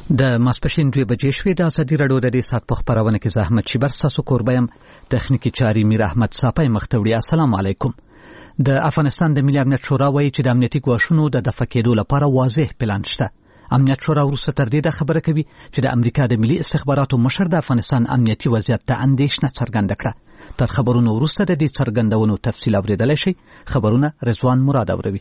د ماسپښین 2 بجې شوې د ازادي راډیو د دې سات په خبرونه کې زحمت شیبر ساسو کوربایم تخنیکی چاري میر احمد صافی مختوړي. السلام علیکم. د افغانستان د ملي امنیت شورا وایي چې د امنیتي ګواښونو د دفع کېدو لپاره واضح پلان شته. امنیت شورا وروسته تر دې د خبره کوي چې د امریکا د ملي استخباراتو مشر د افغانستان امنیتي وضعیت ته اندېښنه څرګنده کړه. تر خبرونو وروسته د دې څرګندونو تفصیل اوریدلای شي. خبرونه رضوان مراد اوروي.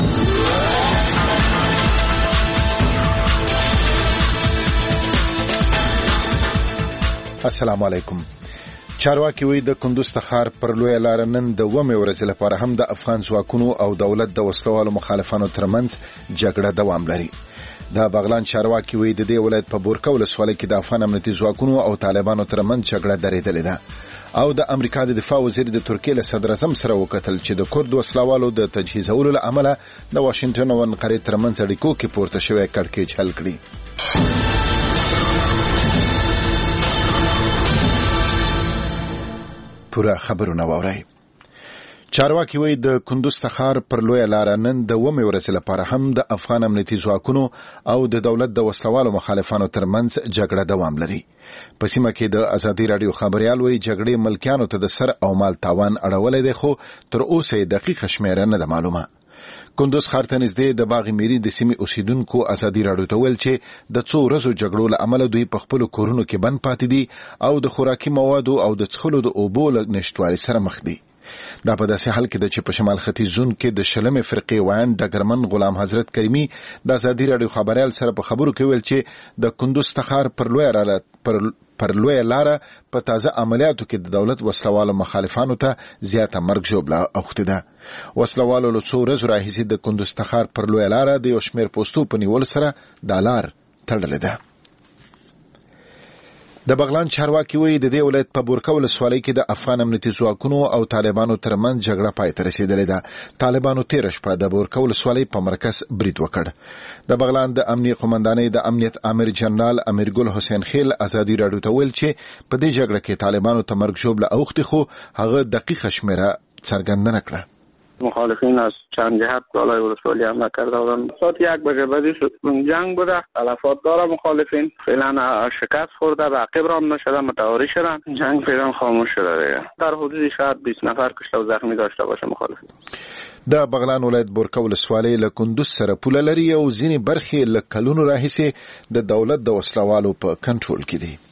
السلام علیکم. چارواکي وایي د کندوز تخار پر لویه لار نن د 2 ورځې لپاره هم د افغان ځواکونو او دولت د وسلوالو مخالفانو ترمنځ جګړه دوام لري. د بغلان چارواکي وایي د دې ولایت په بورکا ولسوالۍ کې د افغان امنیتي ځواکونو او طالبانو ترمنځ جګړه درېدلې ده. او د امریکا د دفاع وزیر د ترکیې له صدر اعظم سره وکتل چې د کورد وسلوالو د تجهیزولو له امله د واشنگټن او انقرې ترمنځ اړیکو کې پورته شوی کړکېچ حل کړي. پورا خبرونه واورئ. چارواکي وایي د کندوز تخار پر لویه لار نن د 2 ورځې لپاره هم د افغان امنیتي ځواکونو او د دولت د وسلوالو مخالفانو ترمنځ جګړه دوام لري. په سیمه کې د ازادي راډیو خبريال وایي جګړې ملکیانو ته د سر او مال تاوان اړولې ده، خو تر اوسه دقیق شمیره نه ده معلومه. کندوز ښار ته نږدې د باغ میری د سیمې اوسیدونکو ازادي راډیو ته ویل چې د 2 ورځو جګړو له امله دوی په خپل کورونو کې بند پاتې دي او د خوراکي موادو او د څښلو د اوبو له نشټوالي سره مخ دي. دا په داسې حال کې د چې په شمال ختیځ زون کې د شلمې فرقې وایان ډګرمن غلام حضرت کریمی د ازادي راډیو خبريال سره په خبرو کې ویل چې د کندوز تخار پر لویه لاره په تازه عملیاتو کې د دولت وسلوالو مخالفانو ته زیاته مرګ ژوبله اوښتې ده. وسلوالو له 2 ورځو راهیسې د کندوز تخار پر لویه لاره د یو شمېر پوستو په نیولو سره دا لار تړلې ده. د بغلان چارواکي وایي د دې ولایت په بورکا ولسوالۍ کې د افغان امنیتي ځواکونو او طالبانو ترمنځ جګړه پای ته رسیدلې ده. طالبانو 13 شپه د بورکا ولسوالۍ په مرکز برید وکړ. د بغلان د امنیه قومندانۍ د امنیت امیر جنرال امیرګل حسین خیل ازادي راډیو ته ویل چې په دې جګړه کې طالبانو ته مرګ ژوبله اوښتې، خو هغه دقیقه شمیره څرګنده کړه. مخالفین از چند جهت بالای ولسوالی حمله کرده بودند. ساعت 1 بجه بعدی جنگ بوده. تلفات داره مخالفین. فعلا شکست خورده، عقب رام نشده، متواری شدن. جنگ فعلا خاموش شده دیگه. در حدود شاید 20 نفر کشته و زخمی داشته باشه مخالفین. د بغلان ولایت بورکا ولسوالۍ له کندوز سره پوله لري او ځینې برخې له کلونو راهیسې د دولت د وسلوالو په کنټرول کې دي.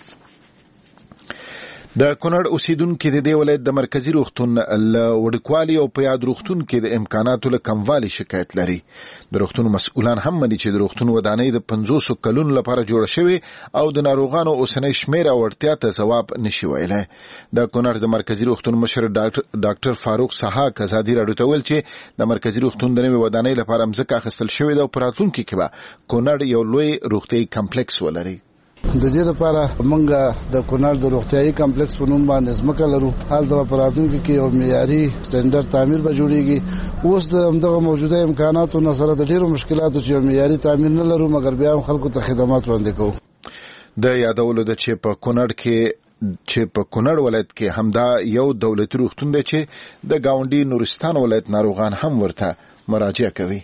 د کونړ اوسیدونکو د دې ولایت د مرکزی روغتون له وړوکوالي او په یاد روغتون کې د امکاناتو له کموالي شکایت لري. د روغتون مسؤلان هم مني چې د روغتون ودانۍ د 500 کلونو لپاره جوړه شوې او د ناروغانو اوسنۍ شمیره او اړتیا ته ځواب نشي ویلای. د کونړ د مرکزی روغتون مشر ډاکټر فاروق سحاق ازادي راډیو ته ویل چې د مرکزی روغتون د نوې ودانۍ لپاره مځکه اخیستل شوې ده او په راتلونکي کې به کونړ یو لوی روغتیايي کمپلیکس ولري. د دې لپاره موږ د کونړ د روغتیايي کمپلیکس په نوم باندې ځمکه لرو. حال د پراتونکو کې یو معیاري سټنډرډ تعمیر به جوړیږي. اوس د همدغه موجوده امکاناتو سره د ډیرو مشکلاتو چې معیاري تعمیر نه لرو، مګر بیا هم خلکو ته خدمات وړاندې کوو. د یادولو د چې په کونړ ولایت کې همدا یو دولتي روغتون دی چې د گاونډي نورستان ولایت ناروغان هم ورته مراجعه کوي.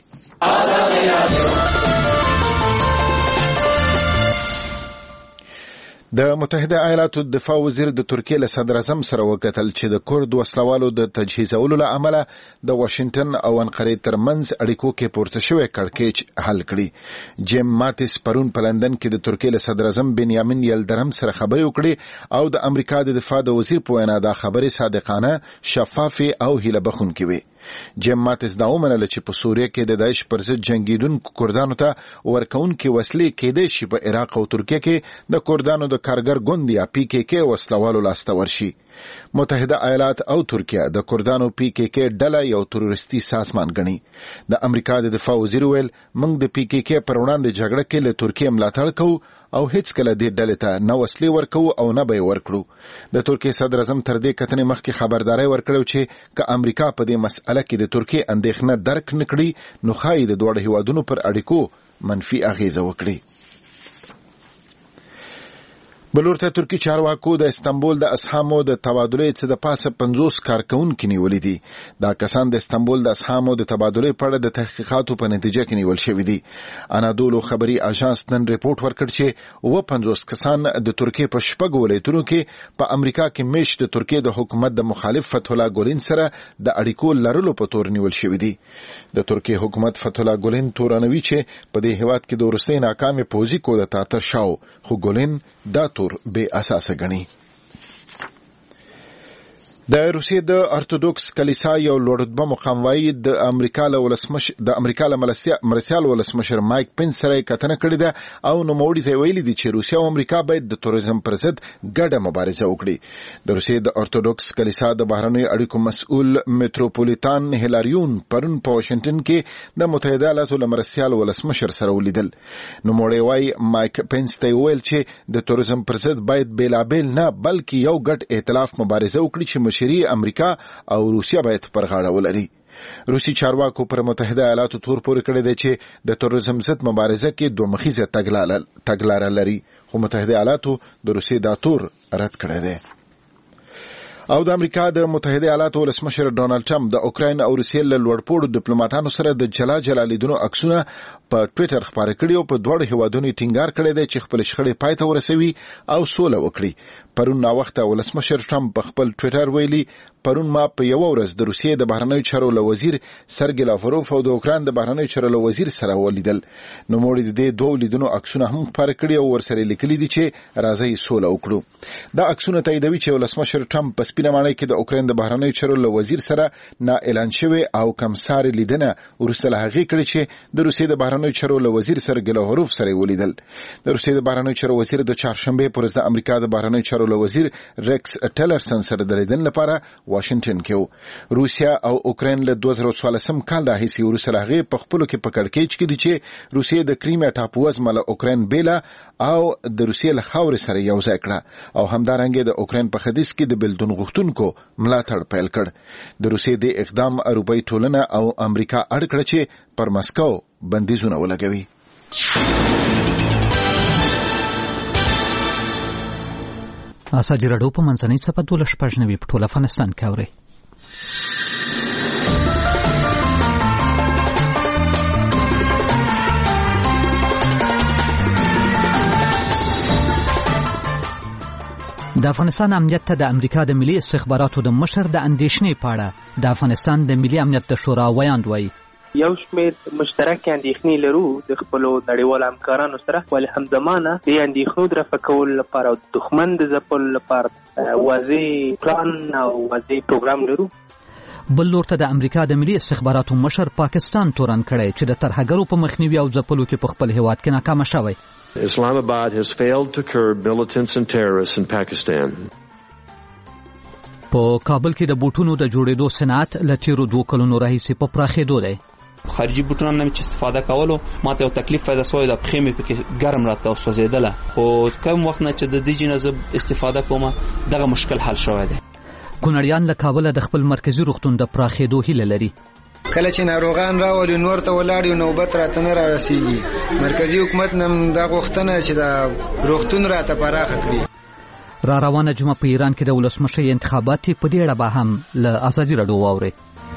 د متحده ایالاتو دفاع وزیر د ترکیې له صدر اعظم سره وکتل چې د کورد وسلوالو د تجهیزولو له امله د واشنگټن او انقرې ترمنځ اړیکو کې پورته شوی کړکېچ حل کړي. جیم ماتیس پرون په لندن کې د ترکیې له صدر اعظم بنیامین یلدرم سره خبرې وکړي او د امریکا د دفاع د وزیر په وینا دا خبرې صادقانه، شفافه او هیله بخښونکې وي. جیم ماتیس دا ومنله چې په سوریه کې د داعش پر ضد جنگیدونکو کردانو ته ورکوونکې وسلې کېدای شي په عراق او ترکیه کې د کردانو د کارګر ګوند یا PKK وسلوالو لاسته ورشي. متحده ایالات او ترکیه د کردانو PKK ډله یو تروریستي سازمان ګڼي. د امریکا د دفاع وزیر ویل موږ د PKK پر وړاندې جګړه کې له ترکیه ملاتړ کوو او هیڅ کله دې ډلې ته نه وسلې ورکوو او نه به ورکړو. د ترکیې صدر اعظم تر دې کتنې مخکې خبرداري ورکړو چې که امریکا په دې مسأله کې د ترکیې اندېښنه درک نکړي نو ښایي د دوه هیوادونو پر اړیکو منفي اغیزه وکړي. بلورته ترکی چارواکو د استنبول د اسهامو د تبادله څخه د پاسه 50 کارکونکو نیولې دي. دا کسان د استنبول د اسهامو د تبادله په اړه د تحقیقاتو په نتیجه کې نیول شوی دي. انادولو خبري اژانس نن ریپورت ورکړ چې 50 کسان د ترکیه په شپږ ولایتونو کې په امریکا کې میشت د ترکیه د حکومت د مخالف فتح الله ګولین سره د اړیکو لرلو په تور نیول شوی دي. د ترکیه حکومت فتح الله ګولین تورنوي چې په دې هیواد کې د وروستي ناکامي پوځي کودتا تر شاو، خو ګولین دا بے اساسه غني. د روسیې د ارتودوکس کلیسا یو لوړرتبه مقاموي د امریکا له مرسیال ولسمشر مایک پنس سره کتنه کړې ده او نوموړي ته ویلي دي چې روسیا او امریکا باید د تروریزم پر ضد ګډه مبارزه وکړي. د روسیې د ارتودوکس کلیسا د بهرنیو اړیکو مسؤل میټروپولیتان هیلاریون پرون په واشنگټن کې د متحده ایالاتو له مرسیال ولسمشر سره ولیدل. نوموړي وايي مایک پنس ته ویل چې د تروریزم پر ضد باید بیلابل نه بلکې یو ګډ ائتلاف مبارزه وکړي چې مشري امریکا او روسیا باید پر غاړه ولري. روسي چارواکو پر متحده ایالاتو تور پورې کړی دی چې د تروریزم ضد مبارزه کې دوه مخیزه تګلاره لري، خو متحده ایالاتو د روسي دا تور رد کړی دی. او د امریکا د متحده ایالاتو ولسمشر ډونالد ټرمپ د اوکراین او روسیې له لوړپوړو ډیپلوماټانو سره د جلا لیدنو عکسونه په ټوئیټر خپاره کړي او په دوه هیوادونو ټینګار کړی دی چې خپل شخړې پای ته ورسوي او سوله وکړي. پرون نا وخت ولسمشر ټرمپ په خپل ټوئیټر ویلي پرون ما په یو ورځ د روسیې د بهرنیو چارو وزیر سرګی لاوروف او د اوکراین د بهرنیو چارو وزیر سره ولیدل. نو موږ د دې دوه لیدنو عکسونه هم خپاره کړي او ورسره لیکلي دي چې راځي سوله وکړو. دا عکسونه تاییدوي چې ولسمشر ټرمپ په سپینه ماڼۍ کې د اوکراین د بهرنیو چارو وزیر سره نا اعلان شوی او کمسار لیدنه ورسره هغه کړي چې د روسیې د بهرنیو چارو وزیر سرګی لاوروف سره ولیدل. د روسیې د بهرنیو چارو وزیر د چهارشنبه پر ورځ د امریکا د بهرنیو چارو وزیر ریکس ټیلرسن سره د لیدنې لپاره واشنگټن کې. روسیا او اوکراین له 2014 کال راهیسې وروسته هغه په خپلو کې په کړکېچ کې دي چې روسیې د کریمیا ټاپووزمه له اوکراین بیله او د روسیې له خاورې سره یو ځای کړه او همدارنګه د اوکراین په ختیځ کې د بلدون غوښتونکو ملاتړ پیل کړ. د روسیې د اقدام اروپایي ټولنه او امریکا اړ کړ چې پر مسکو بندیزونه ولګوي. ازادي راډیو په منځنۍ صفحه 12 په ټول افغانستان کې اوري. د افغانستان امنیت ته د امریکا د ملي استخباراتو د مشر د اندېښنې په اړه د افغانستان د ملي امنیت د شورا ویاند وایي یو شمېر مشترک اندېښنې لرو د خپلو نړیوالو همکارانو سره، ولې همزمانه د اندېښنو د رفع کولو لپاره او دښمن د ځپلو لپاره واضح پلان او واضح پروګرام لرو. بل لور ته د امریکا د ملي استخباراتو مشر پاکستان تورن کړی چې د ترهګرو په مخنیوي او ځپلو کې په خپل هیواد کې ناکام شوی. Islamabad has failed to curb militants and terrorists in Pakistan. په کابل کې د بوټونو د جوړېدو صنعت له تیرو 2 کلونو راهیسې په پراخېدو دی. خارجي بوټونه نه چې استفاده کولو ماته یو تکلیف پیدا شوی د پښې مې پکې ګرم راته او سوځېدله، خو کوم وخت نه چې د دې جنازه استفاده کوم دغه مشکل حل شوی دی. کونړیان له کابل د خپل مرکزی روغتون د پراخېدو هیله لري. کله چې ناروغان راولي نور ته ولاړ نوبت راته نه راسیږي، مرکزی حکومت نن دا غوښتنه چې دا روغتون راته پراخ کړي. را روانه جمعه په ایران کې د ولسمشر انتخابات په دې اړه به هم له ازادي راډیو واورئ.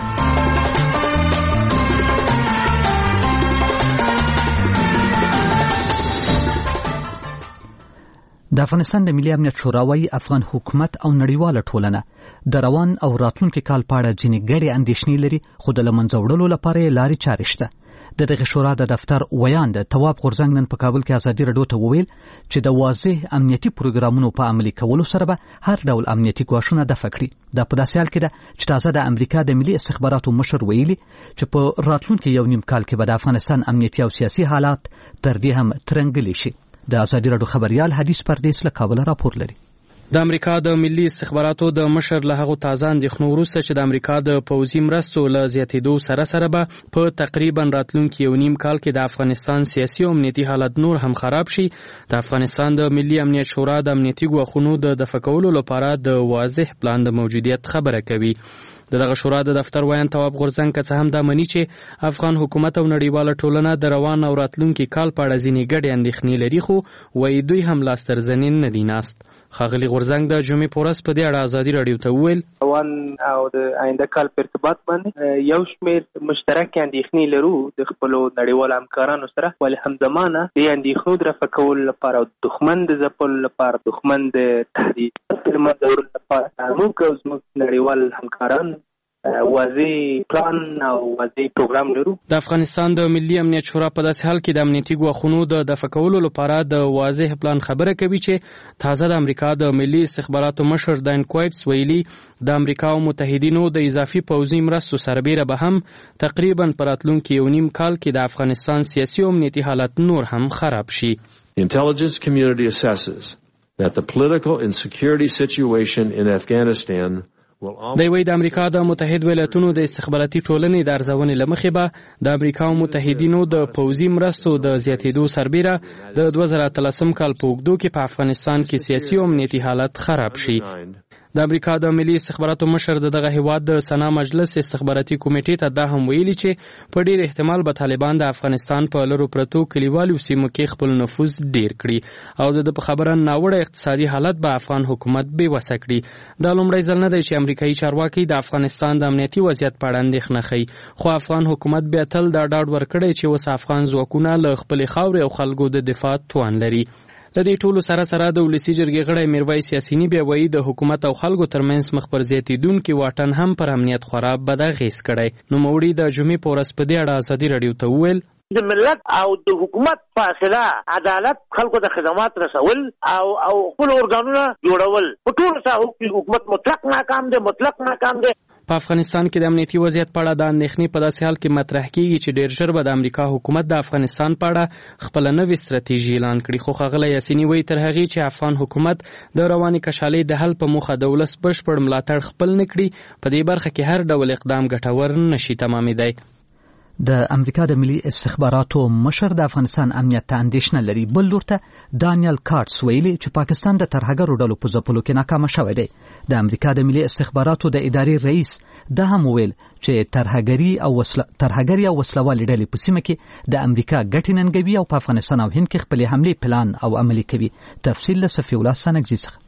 د افغانستان د ملي امنیت شورا وايي افغان حکومت او نړیواله ټولنه د روان او راتلونکي کال په اړه ځینې ګډې اندېښنې لري، خو د له منځه وړلو لپاره یې لارې چارې شته. د دغه شورا د دفتر ویاند تواب غورځنګ نن په کابل کې ازادي راډیو ته وویل چې د واضح امنیتي پروګرامونو په عملي کولو سره به هر ډول امنیتي ګواښونه دفع کړي. دا په داسې حال کې ده چې تازه د امریکا د ملي استخباراتو مشر ویلي چې په راتلونکي یو نیم کال کې به د افغانستان امنیتي او سیاسي حالات تر دې هم ترنګلي شي. د ازادي راډیو خبريال حدیث پردیس له کابل راپور لري. د امریکا د ملي استخباراتو د مشر له هغه تازه اندېښنو وروسته چې د امریکا د پوځي مرستو له زیاتېدو سره به په تقریبا راتلونکي یو نیم کال کې د افغانستان سیاسي او امنیتي حالت نور هم خراب شي. د افغانستان د ملي امنیت شورا د امنیتي ګواښونو د دفع کولو لپاره د واضح پلان د موجودیت خبره کوي. دغه شورا د دفتر ویان تواب غورځنګ که څه هم دا مني چې افغان حکومت او نړیواله ټولنه د روان او راتلونکي کال په اړه ځینې ګډې اندېښنې لري، خو وایي دوی هم لاس تر زنې نه دي ناست. ښاغلي غورځنګ د جمعې په ورځ په دې اړه ازادي راډیو ته وویل روان او د آینده کال په ارتباط باندې یو شمېر مشترکې اندېښنې لرو د خپلو نړیوالو همکارانو سره، ولې همزمانه د اندېښنو د رفع کولو لپاره او دښمن د ځپلو لپاره، دښمن د تهدید د منځه وړلو لپاره موږ او زموږ نړیوال همکاران واضح پلان او واضح پروګرام لرو. د افغانستان د ملي امنیت شورا په داسې حال کې د امنیتي ګواښونو د دفع کولو لپاره د واضح پلان خبره کوي چې تازه د امریکا د ملي استخباراتو مشر داین کوایټس ویلي د امریکا او متحدینو د اضافي پوځي مرستو سربیره به هم تقریبا په راتلونکي یو نیم کال کې د افغانستان سیاسي او امنیتي حالت نور هم خراب شي. The intelligence community assesses that the political and security situation in Afghanistan دی وی د امریکا د متحد ولایتونو د استخباراتي ټولنې د ارزونې له مخې به د امریکا او متحدینو د پوځي مرستو د زیاتېدو سربیره د 2013 کال په اوږدو کې په افغانستان کې سیاسي او امنیتي حالت خراب شي. د امریکا د ملي استخباراتو مشر دغه هیواد د سنا مجلس استخباراتي کمیټې ته دا هم ویلي چې په ډیر احتمال به طالبان د افغانستان په لرو پرتو کلیوالو سیمو کې خپل نفوذ ډیر کړي او د په خبره ناوړه اقتصادي حالت به افغان حکومت بې وسه کړي. دا لومړی ځل نه دی چې امریکایي چارواکي د افغانستان د امنیتي وضعیت په اړه اندېښنه ښیي، خو افغان حکومت بیا تل دا ډاډ ورکړی چې اوس افغان ځواکونه له خپلې خاورې او خلکو د دفاع توان لري. له دې ټولو سره د ولسي جرګې غړی میرویس یاسیني بیا وایي د حکومت او خلکو ترمنځ مخ پر زیاتېدونکي واټن هم پر امنیت خورا بد اغېز کړی. نوموړي د جمعې په ورځ په دې اړه ازادي راډیو ته وویل د ملت او د حکومت فاصله، عدالت، خلکو د خدمات رسول او خپل ارګانونه جوړول په ټولو ساحو کې حکومت مطلق ناکام دی. په افغانستان کې د امنیتي وضعیت په اړه د اندېښنې په داسې حال کې مطرح کیږي چې ډېر ژر به د امریکا حکومت د افغانستان په اړه خپله نوې ستراتیژي اعلان کړي. خو ښاغلی یاسیني وایي تر هغې چې افغان حکومت د روانې کشالۍ د حل په موخه د ولس بشپړ ملاتړ خپل نه کړي، په دې برخه کې هر ډول اقدام ګټور نشي تمامېدی. د امریکا د ملي استخباراتو مشر د افغانستان امنیت ته اندېښنه لري. بل لور ته دانیل کارټس ویلي چې پاکستان د ترهګرو ډلو په ځپلو کې ناکامه شوی دی. د امریکا د ملي استخباراتو د ادارې رئیس دا هم ویل چې ترهګري او وسلوالې ډلې په سیمه کې د امریکا ګټې ننګوي او په افغانستان او هند کې خپلې حملې پلان او عملي کوي. تفصیل له صفي الله سنگزي څخه.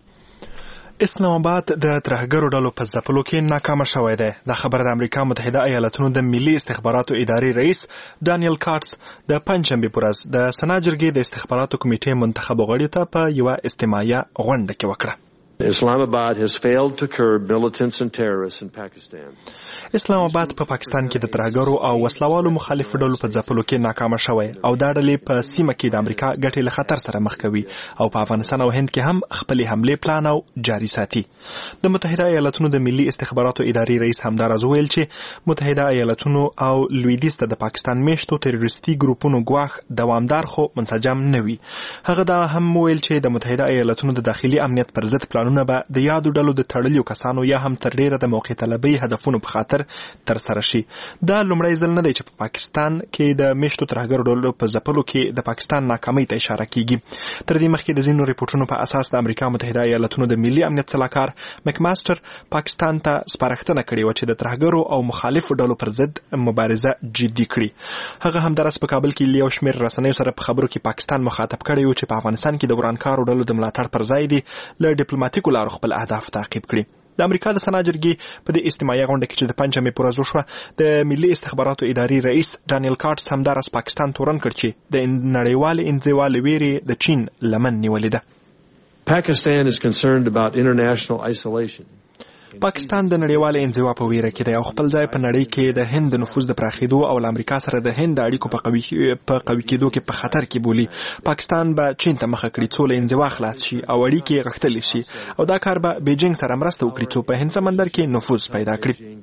اسلام آباد د ترهګرو ډلو په ځپلو کې ناکامه شوی دی. دا خبره د امریکا متحده ایالاتونو د ملي استخباراتو ادارې رئیس دانیل کارټس د پنجشنبې په ورځ د سنا جرګې د استخباراتو کمیټې منتخبو غړیو ته په یوه استماعیه غونډه کې وکړه. Islamabad has failed to curb militants and terrorists in Pakistan. اسلام آباد په پاکستان کې د ترهګرو او وسلوالو مخالفو ډلو په ځپلو کې ناکامه شوی او دا ډلې په سیمه کې د امریکا ګټې له خطر سره مخ کوي او په افغانستان او هند کې هم خپلې حملې پلان او جاري ساتي. د متحده ایالاتونو د ملي استخباراتو ادارې رئیس همداراز ویل چې متحده ایالاتونو او لویدیځ ته د پاکستان میشتو تروریستي ګروپونو ګواښ دوامدار خو منسجم نه وي. هغه دا هم ویل چې د متحده ایالاتونو د داخلي امنیت پر ضد پلانونه به د یادو ډلو د تړلیو کسانو یا هم تر ډیره د موقع طلبۍ هدفونو په خاطر تر سره شي. دا لومړی ځل نه دی چې په پاکستان کې د میشتو ترهګرو ډلو په ځپلو کې د پاکستان ناکامۍ ته اشاره کیږي. تر دې مخکې د ځینو ریپورټونو په اساس د امریکا متحده ایالاتونو د ملي امنیت سلاکار مکماستر پاکستان ته سپارښتنه کړې و چې د ترهګرو او مخالفو ډلو پر ضد مبارزه جدي کړي. هغه همدارس په کابل کې یو شمېر رسنیو سره په خبرو کې پاکستان مخاطب کړی و چې په افغانستان کې د ورانکارو ډلو د ملاتړ پر ځای دي له ډیپلوماټیکو لارو خپل اهداف تعقیب کړي. د امریکا د سنا جرګې په دې استماعیه غونډه کې چې د پنجشنبې په ورځ وشوه د ملي استخباراتو ادارې رئیس دانیل کارټس همداراز پاکستان تورن کړ چې د نړیوالې انزوا له ویرې د چین لمن نیولې ده. Pakistan is concerned about international isolation. پاکستان د نړیوالې انزوا په ویره کې دی او خپل ځای په نړۍ کې د هند د نفوذ د پراخېدو او له امریکا سره د هند د اړیکو په قوي کېدو کې په خطر کې بولي. پاکستان به چین ته مخه کړي څو له انزوا خلاص شي او اړیکې غښتلې شي او دا کار به بیجینګ سره مرسته وکړي څو په هند سمندر کې نفوذ پیدا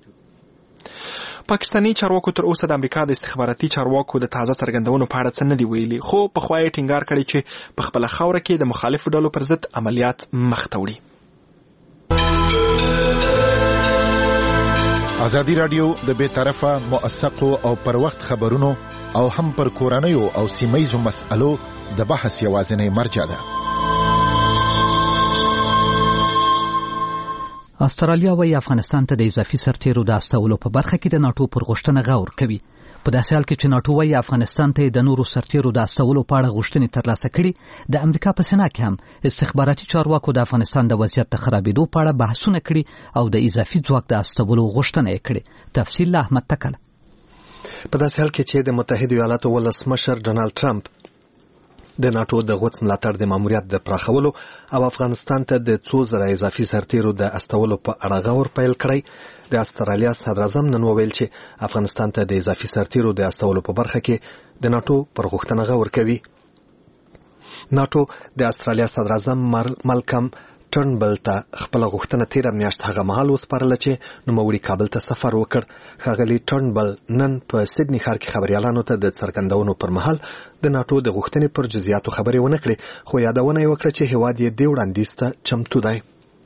کړي. پاکستاني چارواکو تر اوسه د امریکا د استخباراتي چارواکو د تازه څرګندونو په اړه څه نه دي ویلي، خو پخوا یې ټینګار کړی چې په خپله خاوره کې د مخالفو ډلو پر ضد عملیات مخته وړي. ازادي راډیو د بې طرفه موثقو او پر وخت خبرونو او هم پر کورنیو او سیمه‌یزو مسألو د بحث یوازینی مرجع ده. استرالیا وايي افغانستان ته د اضافي سرتیرو د استولو په برخه کې د ناتو پر غوښتنه غور کوي. په داسې حال کې چې ناتو وايي افغانستان ته د نورو سرتیرو د استولو په اړه غوښتنې ترلاسه کړي، د امریکا په سنا کې هم استخباراتي چارواکو د افغانستان د وضعیت د خرابېدو په اړه بحثونه کړي او د اضافي ځواک د استولو غوښتنه یې کړې. تفصیل له احمد تکل. په داسې حال کې چې د متحده ایالاتو ولسمشر ډونالد ټرمپ د ناتو د غوڅ ملاتړ د ماموریت د پراخولو او افغانستان ته د 2000 اضافي سرتیرو د استولو په اړه غور پیل کړی، د استرالیا صدر اعظم نن وویل چې افغانستان ته د اضافي سرتیرو د استولو په برخه کې د ناتو پر غوښتنه غور کوي. ناتو د استرالیا صدر اعظم مالکم ټرنبل ته خپل غوښتنه تیر میاشت هغه مهال وسپارله چې نوموړي کابل ته سفر وکړ. ښاغلي ټرنبل نن په سیدنی ښار کې خبريالانو ته د څرګندونو پر مهال د ناتو د غوښتنې پر جزئیاتو خبرې ونه کړې، خو یادونه یې وکړه چې هیواد یې د وړاندیز ته چمتو دی.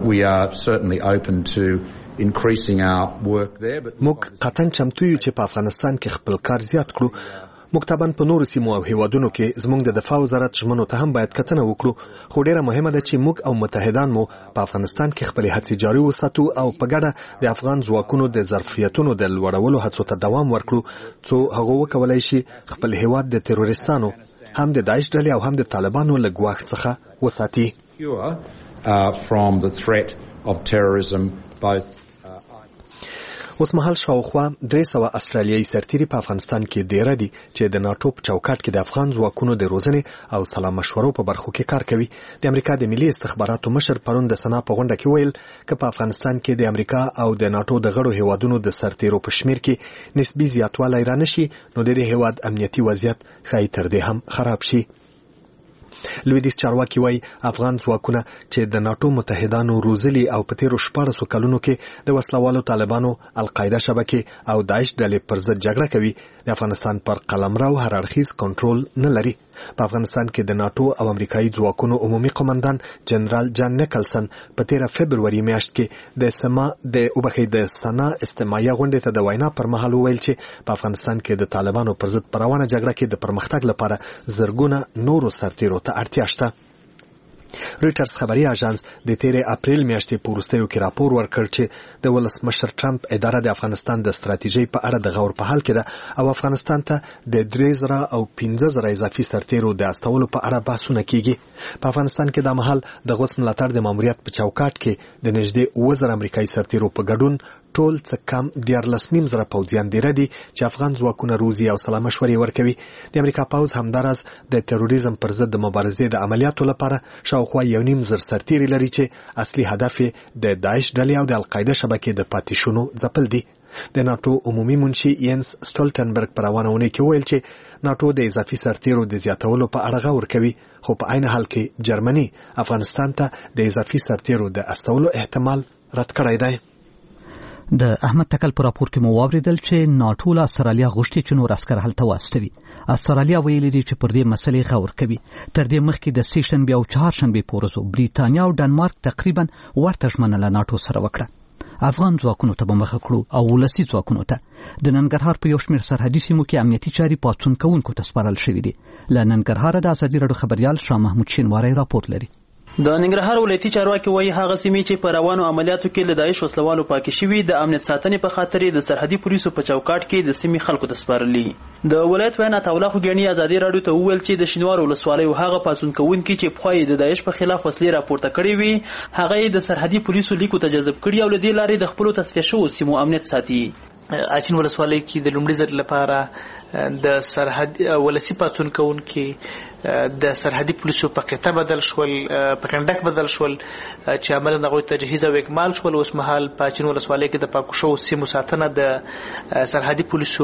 موږ قطعاً چمتو یو چې په افغانستان کې خپل کار زیات کړو. موږ طبعاً په نورو سیمو او هیوادونو کې زموږ د دفاع وزارت ژمنو ته هم باید کتنه وکړو، خو ډیره مهمه ده چې موږ او متحدان مو په افغانستان کې خپل هڅې جاري وساتو او په ګډه د افغان ځواکونو د ظرفیتونو د لوړولو هڅو ته دوام ورکړو څو هغه وکولای شي خپل هیواد د تروریستانو هم د داعش ډلې او هم د طالبانو له ګواښ څخه وساتي. اوس مهال شاوخوا 300 استرالیایي سرتیري په افغانستان کې ډیره دي چې د ناتو په چوکاټ کې د افغان ځواکونو د روزنې او سلا مشورو په برخو کې کار کوي. د امریکا د ملي استخباراتو مشر پرون د سنا په غونډه کې ویل چې په افغانستان کې د امریکا او د ناتو د غړو هیوادونو د سرتیرو په شمیر کې نسبی زیاتوالی رانشي، نو د دې هیواد امنیتي وضعیت ښایي تر دې هم خراب شي. لویدیځ چارواکي وایي افغان ځواکونه چې د ناتو متحدانو روزلي او په تیرو 14 کلونو کې د وسلوالو طالبانو، القاعده شبکې او داعش ډلې پر ضد جګړه کوي، د افغانستان پر قلمرو هر اړخیز کنټرول نه لري. په افغانستان کې د ناتو او امریکایي ځواکونو عمومي قومندان جنرال جان نیکلسن په 13 فبروري میاشت کې د سنا استماعیه غونډې ته د وینا پر مهال وویل چې په افغانستان کې د طالبانو پر ضد په روانه جګړه کې د پرمختګ لپاره زرګونه نورو سرتیرو ته اړتیا شته. رویټرز خبري اژانس د 13 اپریل میاشتې په وروستیو کې راپور ورکړ چې د ولسمشر ټرمپ اداره د افغانستان د ستراتیژۍ په اړه د غور په حال کې ده او افغانستان ته د 3000 او 15000 اضافي سرتیرو د استولو په اړه بحثونه کیږي. په افغانستان کې د مهال د غوث ملاتړ د ماموریت په چوکاټ کې د نږدې 2000 امریکایي سرتیرو په ګډون ټول څه کم 14.5 پوځیان ډیره دي چې افغان ځواکونه روزي او سلا مشورې ورکوي. د امریکا پوځ همداراز د تروریزم پر ضد د مبارزې د عملیاتو لپاره شاوخوا 1.5 سرتیري لري چې اصلي هدف د داعش ډلې او د القاعده شبکې د پاتیشونو ځپل دي. د ناتو عمومي منشي ینس سټولټنبرګ په روانونه کې ویل چې ناتو د اضافي سرتیرو د زیاتولو په اړه غور کوي، خو په عین حال کې جرمني افغانستان ته د اضافي سرتیرو د استولو احتمال رد کړی دی. د احمد تکل په راپور کې مو واوریدل چې ناتو له استرالیا غوښتي چې نور عسكر هلته واستوي. استرالیا ویلي دي چې پر دې مسلې غور کوي. تر دې مخکې د سیشنبه او چهارشنبه په ورځو بریتانیا او ډنمارک تقریبا ورته ژمنه له ناتو سره وکړه. افغان ځواکونو ته به مخه کړو او ولسي ځواکونو ته. د ننګرهار په یو شمېر سرحدي سیمو کې امنیتي چارې پاڅون کوونکو ته سپارل شوې دي. له ننګرهار د ازادي راډیو خبريال شاه محمود شینواری راپور لري. د ننګرهار ولایتي چارواکي وایي هغه سیمې چې په روانو عملیاتو کې له داعش وسلوالو پاکې شوي د امنیت ساتنې په خاطر د سرحدي پولیسو په چوکاټ کې د سیمې خلکو ته سپارلي. د ولایت وینا تاوله خوګنی ازادي راډیو ته وویل چې د شینوار ولسوالۍ هغه پاسون کوونکي چې پخوای د داعش په خلاف وسلې راپورته کړې وي هغه د سرحدي پولیسو لیکو ته جذب کړي او له دې لارې د خپل تصفیه شوو سیمو امنیت ساتي. اچین ولسوالۍ کې د لومړي ځل لپاره د سرحد ولسی پاتون کوونکي د سرحدي پولیسو په قطعه بدل شول، په کنډک بدل شول چې عملاً هغوی تجهیز او اکمال شول. اوس مهال په اچین ولسوالۍ کې د پاکو شوو سیمو ساتنه د سرحدي پولیسو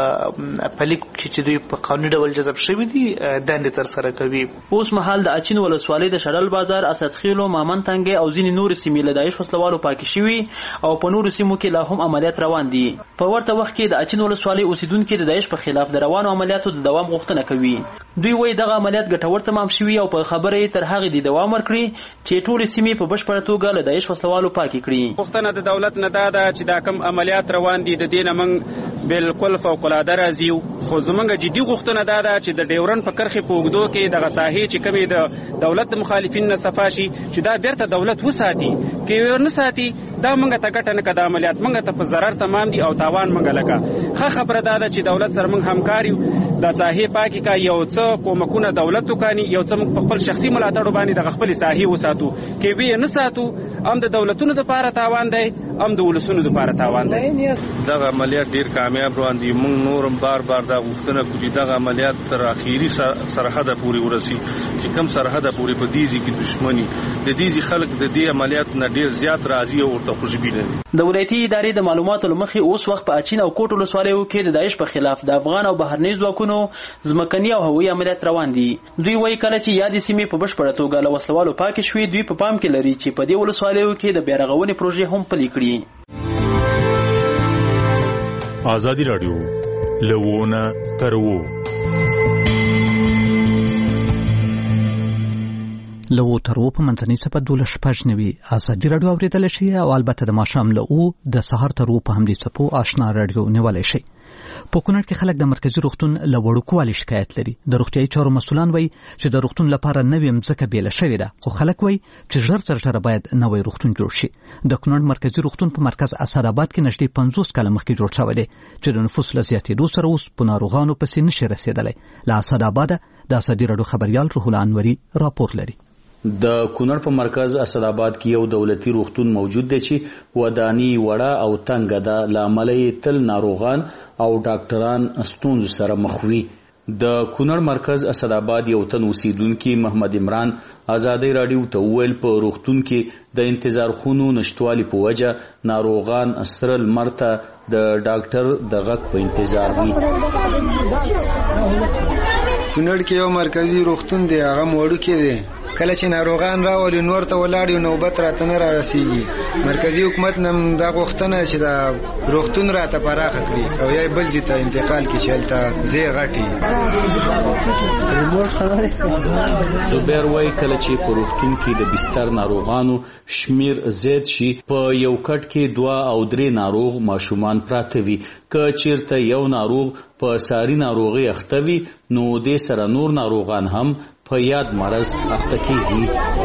په لیکو کې چې دوی په قانوني ډول جذب شوي دي دندې ترسره کوي. اوس مهال د اچین ولسوالۍ د شړل بازار، اسدخیلو، مامن تنګې او ځینې نور سیمې له داعش وسلوالو پاکې شوي او په نورو سیمو کې لا هم عملیات روان دي. په ورته وخت کې د اچین ولسوالۍ اوسیدونکو د داعش په خلاف د روانو عملیاتو د دوام غوښتنه کوي. دوی وایي دغه عملیات ګټور تمام شوي او په خبره یې تر هغې د دوام ورکړي چې ټولې سیمې په بشپړه توګه له داعش وسلوالو پاکې کړي. غوښتنه د دولت نه دا ده چې دا کم عملیات روان دي د دې نه موږ بالکل فوق العاده راضي یو، خو زموږ جدي غوښتنه دا ده چې د ډیورن په کرښې په اوږدو کې دغه ساحې چې کومې د دولت د مخالفین نه صفا شي چې دا بیرته دولت وساتي. که یې نه ساتي دا موږ ته ګټه نه کړه، د عملیات موږ ته په ضرر تمام دي او تاوان موږ لکه. ښه خبره دا ده چې دولت سره موږ همکار یو، د ساحې پاکي کا یو څه کومکونه دولت وکړي، یو څه موږ په خپل شخصي ملاتړ باندې د خپل ساحې وساتو. کې وی نه ساتو هم د دولتونو لپاره تاوان دی، هم د ولسونو لپاره تاوان دی. دغه عملیات ډیر کامیاب روان دي. موږ نورم بار بار دا غوښتنه کوو چې دغه عملیات تر اخیری سرحد پورې ورسي، چې کم سرحد پورې په دیزي کې دښمنی د دیزي خلک د دې عملیات نه ډیر زیات راضي او ورته خوشبینه دي. د ولایتي ادارې د معلوماتو لمخې اوس وخت په اچین او کوټ ولسوالیو کې د داعش په خلاف د افغان او بهرني ځواکونو ځمکني او هوایي عملیات روان دي. دوی وایي کله چې یادې سیمې په بشپړه توګه له وسلوالو پاکې شوې، دوی په پام کې لري چې په دې ولسوالیو کې د بیا رغونې پروژې هم پلي کړي. ازادي راډیو لوونه ترو لو ترو په منځنۍ صفه 12 ازادي راډیو اوریدل شي او البته د ماښام له د سحر ترو په همدې صفو آشنا راډیو نیولای شي. په کونړ کې خلک د مرکزی روغتون له وړوکوالي شکایت لري. د روغتیايي چارو مسؤلان وایي چې د روغتون لپاره نوې مځکه بیله شوې ده، خو خلک وایي چې ژر تر ژره باید نوې روغتون جوړ شي. د کونړ مرکزی روغتون په مرکز اسداباد کې نږدې 50 کاله مخکې جوړ شوی دی چې د نفوس له زیاتېدو سره اوس په ناروغانو پسې نشي رسېدلی. له اسداباده د ازادي راډیو خبريال روح الله انوري راپور لري. د کونړ په مرکز اسداباد کې یو دولتي روغتون موجود دی چې ودانی وړه او تنګ ده، لامل یې تل ناروغان او ډاکټران ستونزو سره مخ وي. د کونړ مرکز اسداباد یو تن اوسیدونکي محمد عمران ازادي راډیو ته وویل په روغتون کې د انتظار خونو نشټوالي په وجه ناروغان سره لمرته د ډاکټر د غږ په انتظار وي. کونړ کې یو مرکزی روغتون دی، هغه موړو کې دی. کله چې ناروغان راولي نور ته ولاړ یو نوبت راته نه رارسیږي. مرکزی حکومت نن دا غوښتنه چې دا روغتون راته پراخ کړي او یا بل ځای ته انتقال کړي چې هلته ځای غټي. زبیر وایي کله چې په روغتون کې د بستر ناروغانو شمیر زیات شي، په یو کټ کې 2 او 3 ناروغ ماشومان پراته وي. که چیرته یو ناروغ په ساري ناروغي اخته وي نو دې سره نور ناروغان هم په یاد مرض اخته کیږي.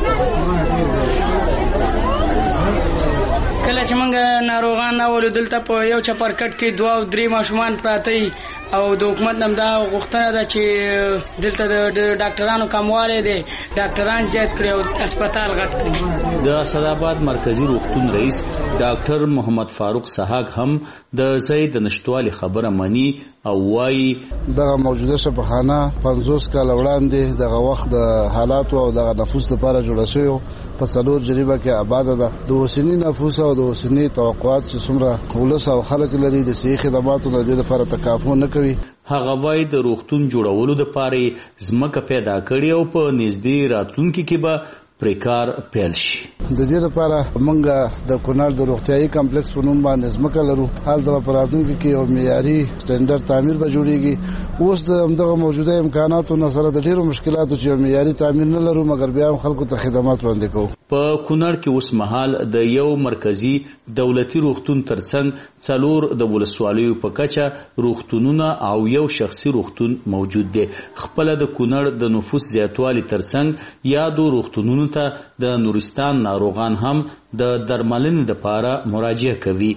کله چې موږ ناروغان راولو دلته په یو چپرکټ کې 2 او 3 ماشومان پراته وي او د حکومت نم دا غوښتنه ده چې دلته د ډاکټرانو کموالی دی، ډاکټران زیات کړي او هسپتال غټ کړي. د اسداباد مرکزی روغتون رئیس ډاکټر محمد فاروق سحاق هم د ځای د نشټوالي خبره مني او وایي دغه موجوده شفاخانه 50 کال وړاندې دغه وخت د حالاتو او دغه نفوس لپاره جوړه شوې په څلور جریبه کې آباد ده. د اوسنی نفوس او د اوسنی توقعات چې څومره ولس او خلک لري د صحي خدماتو د دې لپاره تکافؤ نه کوي. هغه وایي د روغتون جوړولو لپاره ځمکه پیدا کړي او په نږدې راتلونکي کې به پریکار پیل شي. د دې لپاره موږ د کونړ د روغتیايي کمپلیکس په نوم باندې ځمکه لرو. حال د پراتونکو کې یو معیاري سټانډرډ تعمیر به جوړیږي. اوس د دغه موجوده امکاناتو سره د ډیرو مشکلاتو چې معیاري تعمیر نه لرو، مګر بیا هم خلکو ته خدمات وړاندې کوو. په کونړ کې اوس مهال د یو مرکزی دولتي روغتون ترڅنګ 4 د ولسوالیو په کچه روغتونونه او یو شخصي روغتون موجود دی. خپل د کونړ د نفوس زیاتوالي ترڅنګ یادو روغتونونو ته د نورستان ناروغان هم د درملنې لپاره مراجعه کوي.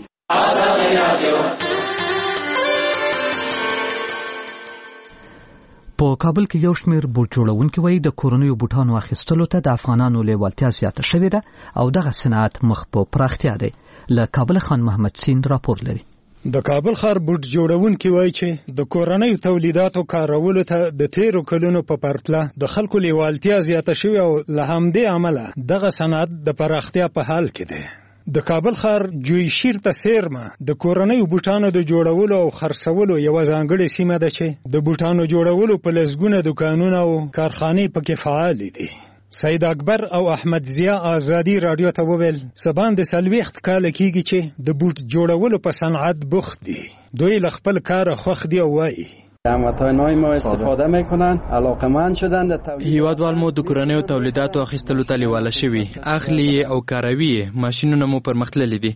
په کابل کې یو شمېر بوټ جوړونکي وایي د کورنیو بوټانو اخیستلو ته د افغانانو لیوالتیا زیاته شوې ده او دغه صنعت مخ په پراختیا دی. له کابل خان محمد سین راپور لري. د کابل ښار بوټ جوړونکي وایي چې د کورنیو تولیداتو کارولو ته د تیرو کلونو په پرتله د خلکو لیوالتیا زیاته شوې او له همدې امله دغه صنعت د پراختیا په حال کې دی. د کابل ښار جویشیر ته سیرمه د کورنیو بوټانو د جوړولو او خرڅولو یو ځانګړې سیمه ده چې د بوټانو جوړولو په لسګونه دکانونه او کارخانې پکې فعال دي. سید اکبر او احمد ضیا ازادي رادیو ته وویل سبان د 40 کال کېږي چې د بوټ جوړولو په صنعت بوخت دي. دوی له خپل کار خوښ دي او وایي هموطنان ما استفاده میکنن، علاقمند شدن. هیوادوال مو د کورنیو تولیداتو اخیستلو ته لیواله شوي، اخلي او کاروي، ماشینونه مو پرمختللي دي.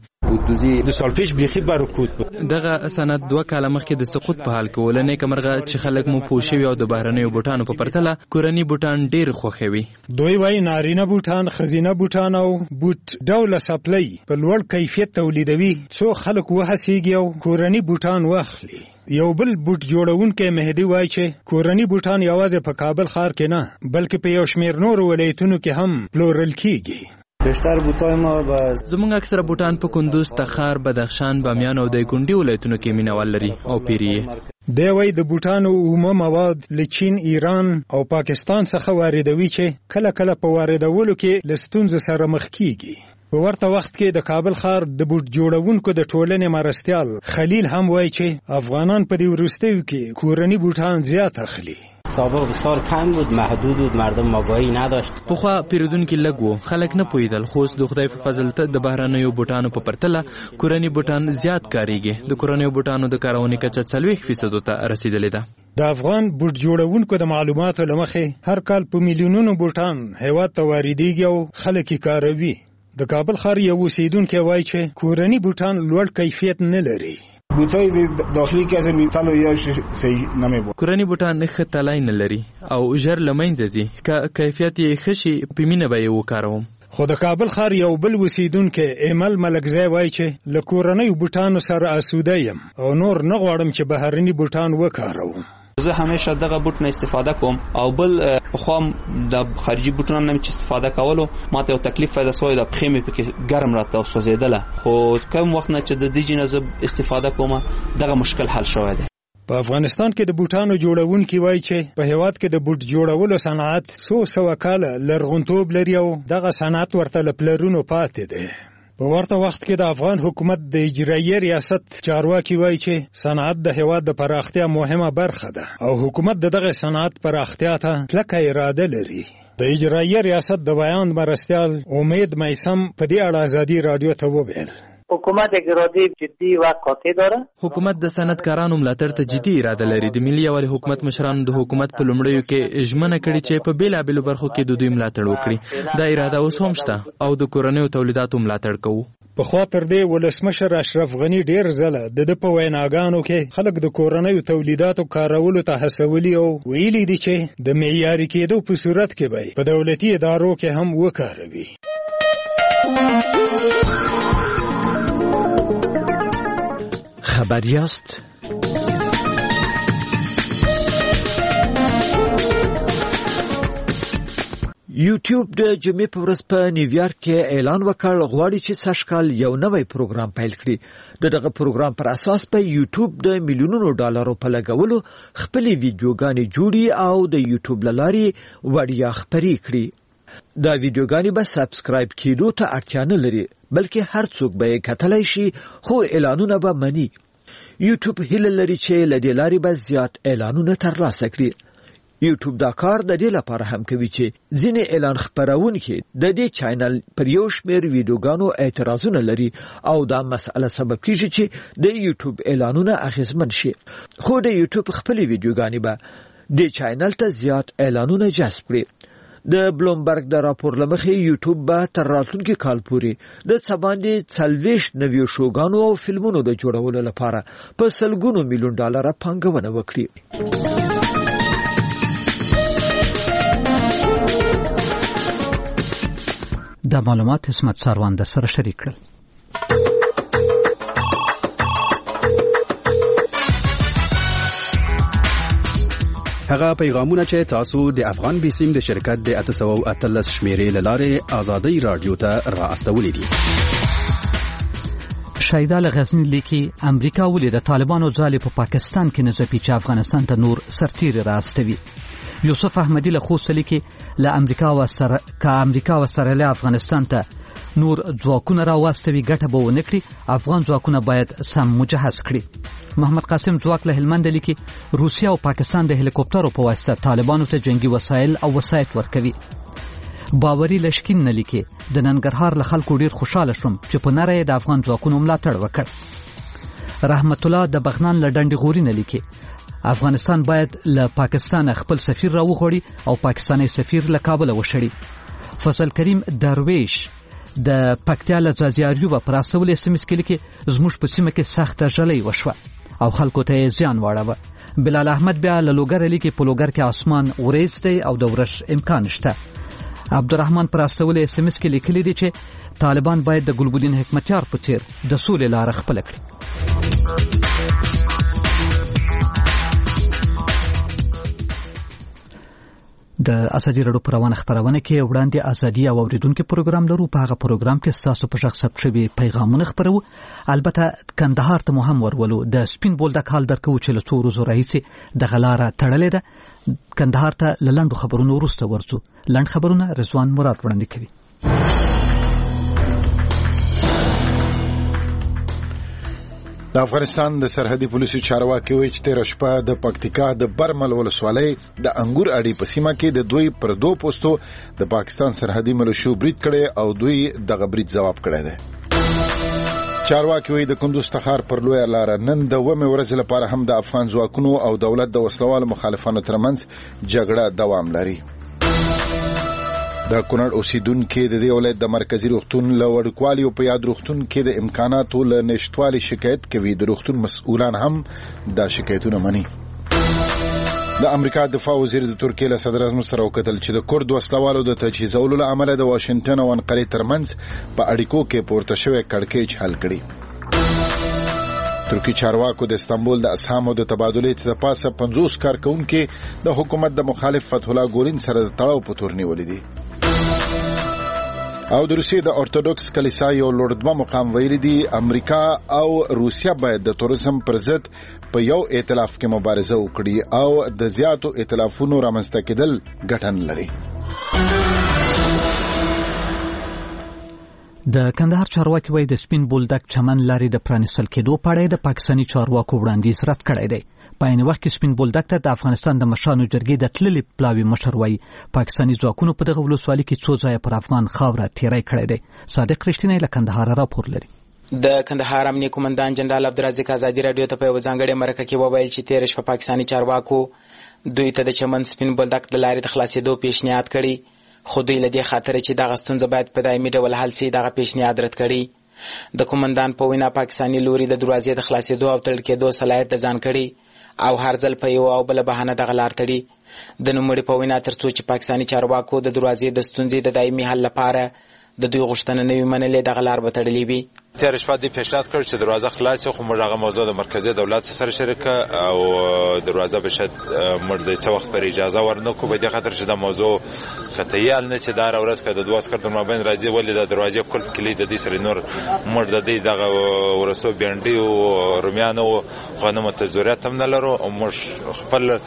د سالفیش بیخي برکوت بود. دغه سند 2 کاله مخکې د سقوط په حال کې ولنې کمرغه چې خلک مو پوښوي او د بهرنیو بوټانو په پرتله کورنی بوټان ډیر خوښوي. دوی وايي نارینه بوټان، خزینه بوټان او بوټ ډوله سپلای په لوړ کیفیت تولیدوي څو خلک وهڅیږي او کورنی بوټان واخلي. یو بل بوټ جوړونکی مهدی وایي چې کورنی بوټان یوازې په کابل ښار کې نه بلکې په یو شمېر نورو ولایتونو کې هم پلورل کیږي. بیشتر بوټای ما زمونږ اکثره بوټان په کندوز، تخار، بدخشان، بامیان او دایکنډي ولایتونو کې مینوال لري او پیری. دی وايي د بوټانو عمومي مواد له چین، ایران او پاکستان څخه واردوي چې کله کله په واردولو کې له ستونزو سره مخ کیږي. په ورته وخت کې د کابل ښار د بوټ جوړونکو د ټولنې مرستیال خلیل هم وایي چې افغانان په دې وروستیو کې کورني بوټان زیات اخلي. سابق بسیار کم بود، محدود بود، مردم مابایی نداشت. پخوا پیرودونکي لږ وو، خلک نه پوهېدل، خو اوس د خدای په فضل د بهرنیو بوټانو په پرتله کورني بوټان زیات کاریږي. د کورنیو بوټانو د کارونې کچه 40% ته رسیدلې ده. د افغان بوټ جوړونکو د معلوماتو له مخې هر کال په میلیونونو بوټان هیواد ته واردېږي او خلک یې کاروي. د کابل ښار یو اوسیدونکی وایي چې کورني بوټان لوړ کیفیت نه لري. بوټای د داخلي کې از میتالو یا صحیح نه مې کورني بوټان ښه تلای نه لري او ژر له منځه ځي، که کیفیت یې ښه شي په مینه به یې وکاروم. خو د کابل ښار یو بل اوسیدونکی ایمل ملکزی وایي چې له کورنیو بوټانو سره اسوده یم او نور نه غواړم چې بهرني بوټان وکاروم. زه همیشه دغه بوټ نه استفاده کوم او بل خام د خارجي بوټونو نه چې استفاده کولو ماته یو تکلیف پیدا شوی د پښې مې پکې ګرم راته او سوځېدله، خو کوم وخت نه چې د دې جنازه استفاده کوم دغه مشکل حل شوی دی. په افغانستان کې د بوټانو جوړونکي وایي چې په هیواد کې د بوټ جوړولو صنعت څو سوه کاله لرغونتوب لري او دغه صنعت ورته له پلرونو پاتې دی. په ورته وخت کې د افغان حکومت د اجرایي ریاست چارواکي وایي چې صنعت د هیواد د پراختیا مهمه برخه ده او حکومت دغه صنعت پراختیا ته کلکه اراده لري. د اجرایي ریاست د بیان مرستیال امید میسم په دې اړه ازادي رادیو ته وویل حکومت اراده جدی و قاطع داره. حکومت د صنعتکارانو ملاتړ ته جدي اراده لري. د ملي یووالي حکومت مشرانو د حکومت په لومړیو کې ژمنه کړې چې په بیلابیلو برخو کې د دوی ملاتړ وکړي. دا اراده اوس هم شته او د کورنیو تولیداتو ملاتړ کوو. په خوا تر دې ولسمشر اشرف غنی ډیر ځله د په ویناګانو کې خلک د کورنیو تولیداتو کارولو ته هڅولي او ویلي دي چې د معیاري کېدو په صورت کې به په دولتي ادارو کې هم وکاروي. خبریاست. یوټیوب د جمعې په ورځ په نیویارک کې اعلان وکړ غواړي چې سږکال یو نوی پروګرام پیل کړي. دغه پروګرام پر اساس په یوټیوب د میلیونونو ډالرو په لګولو خپلې ویډیوګانې جوړي او د یوټیوب لاري وړیا خپرې کړي. دا ویډیوګانې به سبسکرایب کېدو ته اړتیا نه لري بلکې هر څوک به یې کتلی شي خو اعلانونه به مني. یوټیوب هیله لري چې له دې لارې به زیات اعلانونه ترلاسه کړي. یوټیوب دا کار د دې لپاره هم کوي چې ځینې اعلان خپرونکي د دې چینل پر یو شمېر ویډیوګانو اعتراضونه لري او دا مسئله سبب کیږي چې د یوټیوب اعلانونه اغیزمن شي. خو د یوټیوب خپلې ویډیوګانې به د چینل ته زیات اعلانونه جذب کړي. د بلومبرګ د راپور لمخې یوټیوب به تر راتلونکي کال پورې د څه باندې 40 نویو شوګانو او فلمونو د جوړولو لپاره په سلګونو میلیون ډالر پانګونه وکړي. دا معلومات اسمت ساروان در سره شریک کړل. هغه پیغامونه چې تاسو د افغان بیسیم د شرکت د 813 شمیرې لاره آزادۍ رادیو ته را استولې دي. شایده لغزنی لیکي امریکا ولې د طالبانو ځالې په پاکستان کې نه ځپي چې افغانستان ته نور سرتیري راستوي. یوسف احمدی له خوست لیکي له امریکا و سره له افغانستان ته نور ځواکونه راوستوي ګټه به ونه کړي. افغان ځواکونه باید سم مجهز کړي. محمد قاسم ځواک له هلمند لیکي روسیا او پاکستان د هلیکوپټرو په واسطه طالبانو ته جنگي وسایل او وسایط ورکوي. باوري لشکین نه لیکي د ننګرهار له خلکو ډیر خوشاله شوم چې په نړۍ د افغان ځواکونو ملاتړ وکړ. رحمت الله د بغنان له ډنډي غوري نه لیکي افغانستان باید له پاکستان خپل سفیر راوغوړي او پاکستاني سفیر له کابل وشړي. فضل کریم درویش د پکتیا له ځاځیاریو په راسول SMS کې لیکي زموږ په سیمه کې سخت ژلۍ وشوه او خلکو ته زیان واړوه. بلال احمد بیا له لوګر لیکي په لوګر کې اسمان وریځ دی او د ورش امکان شته. عبدالرحمن پر راسول SMS کې لیکلي دي چې طالبان باید د ګلبدین حکمتیار په څیر د سولې لار خپل کړي. د ازادي رادیو پروانه خبرونه کې وړاندې ازادي او اوریدونکو پروګرام لرو. په هغه پروګرام کې تاسو په شخص ثبت شوی پیغامونه خبرو. البته کندهار ته مهم ورولو د سپین بولدک حال درکو چې له څو ورځې راهیسې د غلاره تړلې ده. کندهار ته لاندو خبرونه ورسته ورڅو. لاند خبرونه رضوان مراد وړاندې کوي. د افغانستان د سرحدي پولیسو چارواکي وایي چې تیر شپه د پکتیکا د برمل ولسوالۍ د انګور اډې په سیمه کې د دوی پر دوه پوسټو د پاکستان سرحدي ملیشو برید کړي او دوی دغه برید جواب کړی دی. چارواکي وایي د کندوز تخار پر لویه لار نن د ومه ورځ لپاره هم د افغان ځواکونو او دولت د وسلوالو مخالفانو ترمنځ جګړه دوام لري. د کونړ اوسیدونکو د دې ولایت د مرکزی روغتون له وړوکوالي په یاد روغتون کې د امکاناتو له نشټوالي شکایت کوي. د روغتون مسؤلان هم دا شکایتونه مني. د امریکا دفاع وزیر د ترکیې له صدر اعظم سره وکتل چې د کورد وسلوالو د تجهیزولو له امله د واشنگټن او انقرې ترمنځ په اړیکو کې پورته شوی کړکېچ حل کړي. ترکی چارواکو د استانبول د اسهامو د تبادلې څخه پاسه 50 کارکونکو د حکومت د مخالف فتح الله ګورین سره تړاو په تور نیولې دي. او د روسیې د اورتودوکس کلیسا یو لوړدمه مقام ویلي دي امریکا او روسیا باید د تروریزم پر ضد په یو ائتلاف کې مبارزه وکړي او د زیاتو ائتلافونو رامنځته کېدل ګټه نه لري. د کندهار چارواکي وایي د سپین بولدک چمن لارې د پرانیستل کېدو په اړه د پاکستاني چارواکو وړاندیز رد کړی دی. په عین وخت کې سپین بولدک ته د افغانستان د مشرانو جرګې د تللي پلاوي مشر وایي پاکستاني ځواکونو په دغه ولسوالۍ کې څو ځایه پر افغان خاوره تیری کړی دی. صادق رښتینی له کندهار راپور لري. د کندهار امنیه قومندان جنرال عبدالرزاق ازادي رادیو ته په یو ځانګړي مرکه کې وویل چې تیر شپه پاکستاني چارواکو دوی ته د چمن سپین بولدک د لارې د خلاصېدو پیشنهاد کړی خو دوی له دې خاطر چې دغه ستونزه باید په دایمي ډول حل شي دغه پیشنهاد رد کړی. د قومندان په وینا پاکستاني لوري د دروازې د خلاصېدو او تړل کېدو صلاحیت د ځان کړی او هر ځل په یو او بل بهانه دغه لار تړي. د نوموړي په وینا ترڅو چې پاکستاني چارواکو د دروازې د ستونزې د دایمي حل لپاره د دوی غوښتنه نه وي منلې دغه لار به تړلې وي. تیر شپه د پیشنهاد کړ چې دروازه خلاص خو موږ هغه موضوع د مرکزی دولت سره شریکه او دروازه بشد مرد څه وخت پر اجازه ورنکو به د خاطر چې د موضوع قطعي نه چې دا ورځ کده د دوه کړه ما بین راځي ولې د دروازې کول کلی د دې سره نور مرد د دغه ورسو بینډي او رومیان او غنمو ته ضرورت هم نه لرو او موږ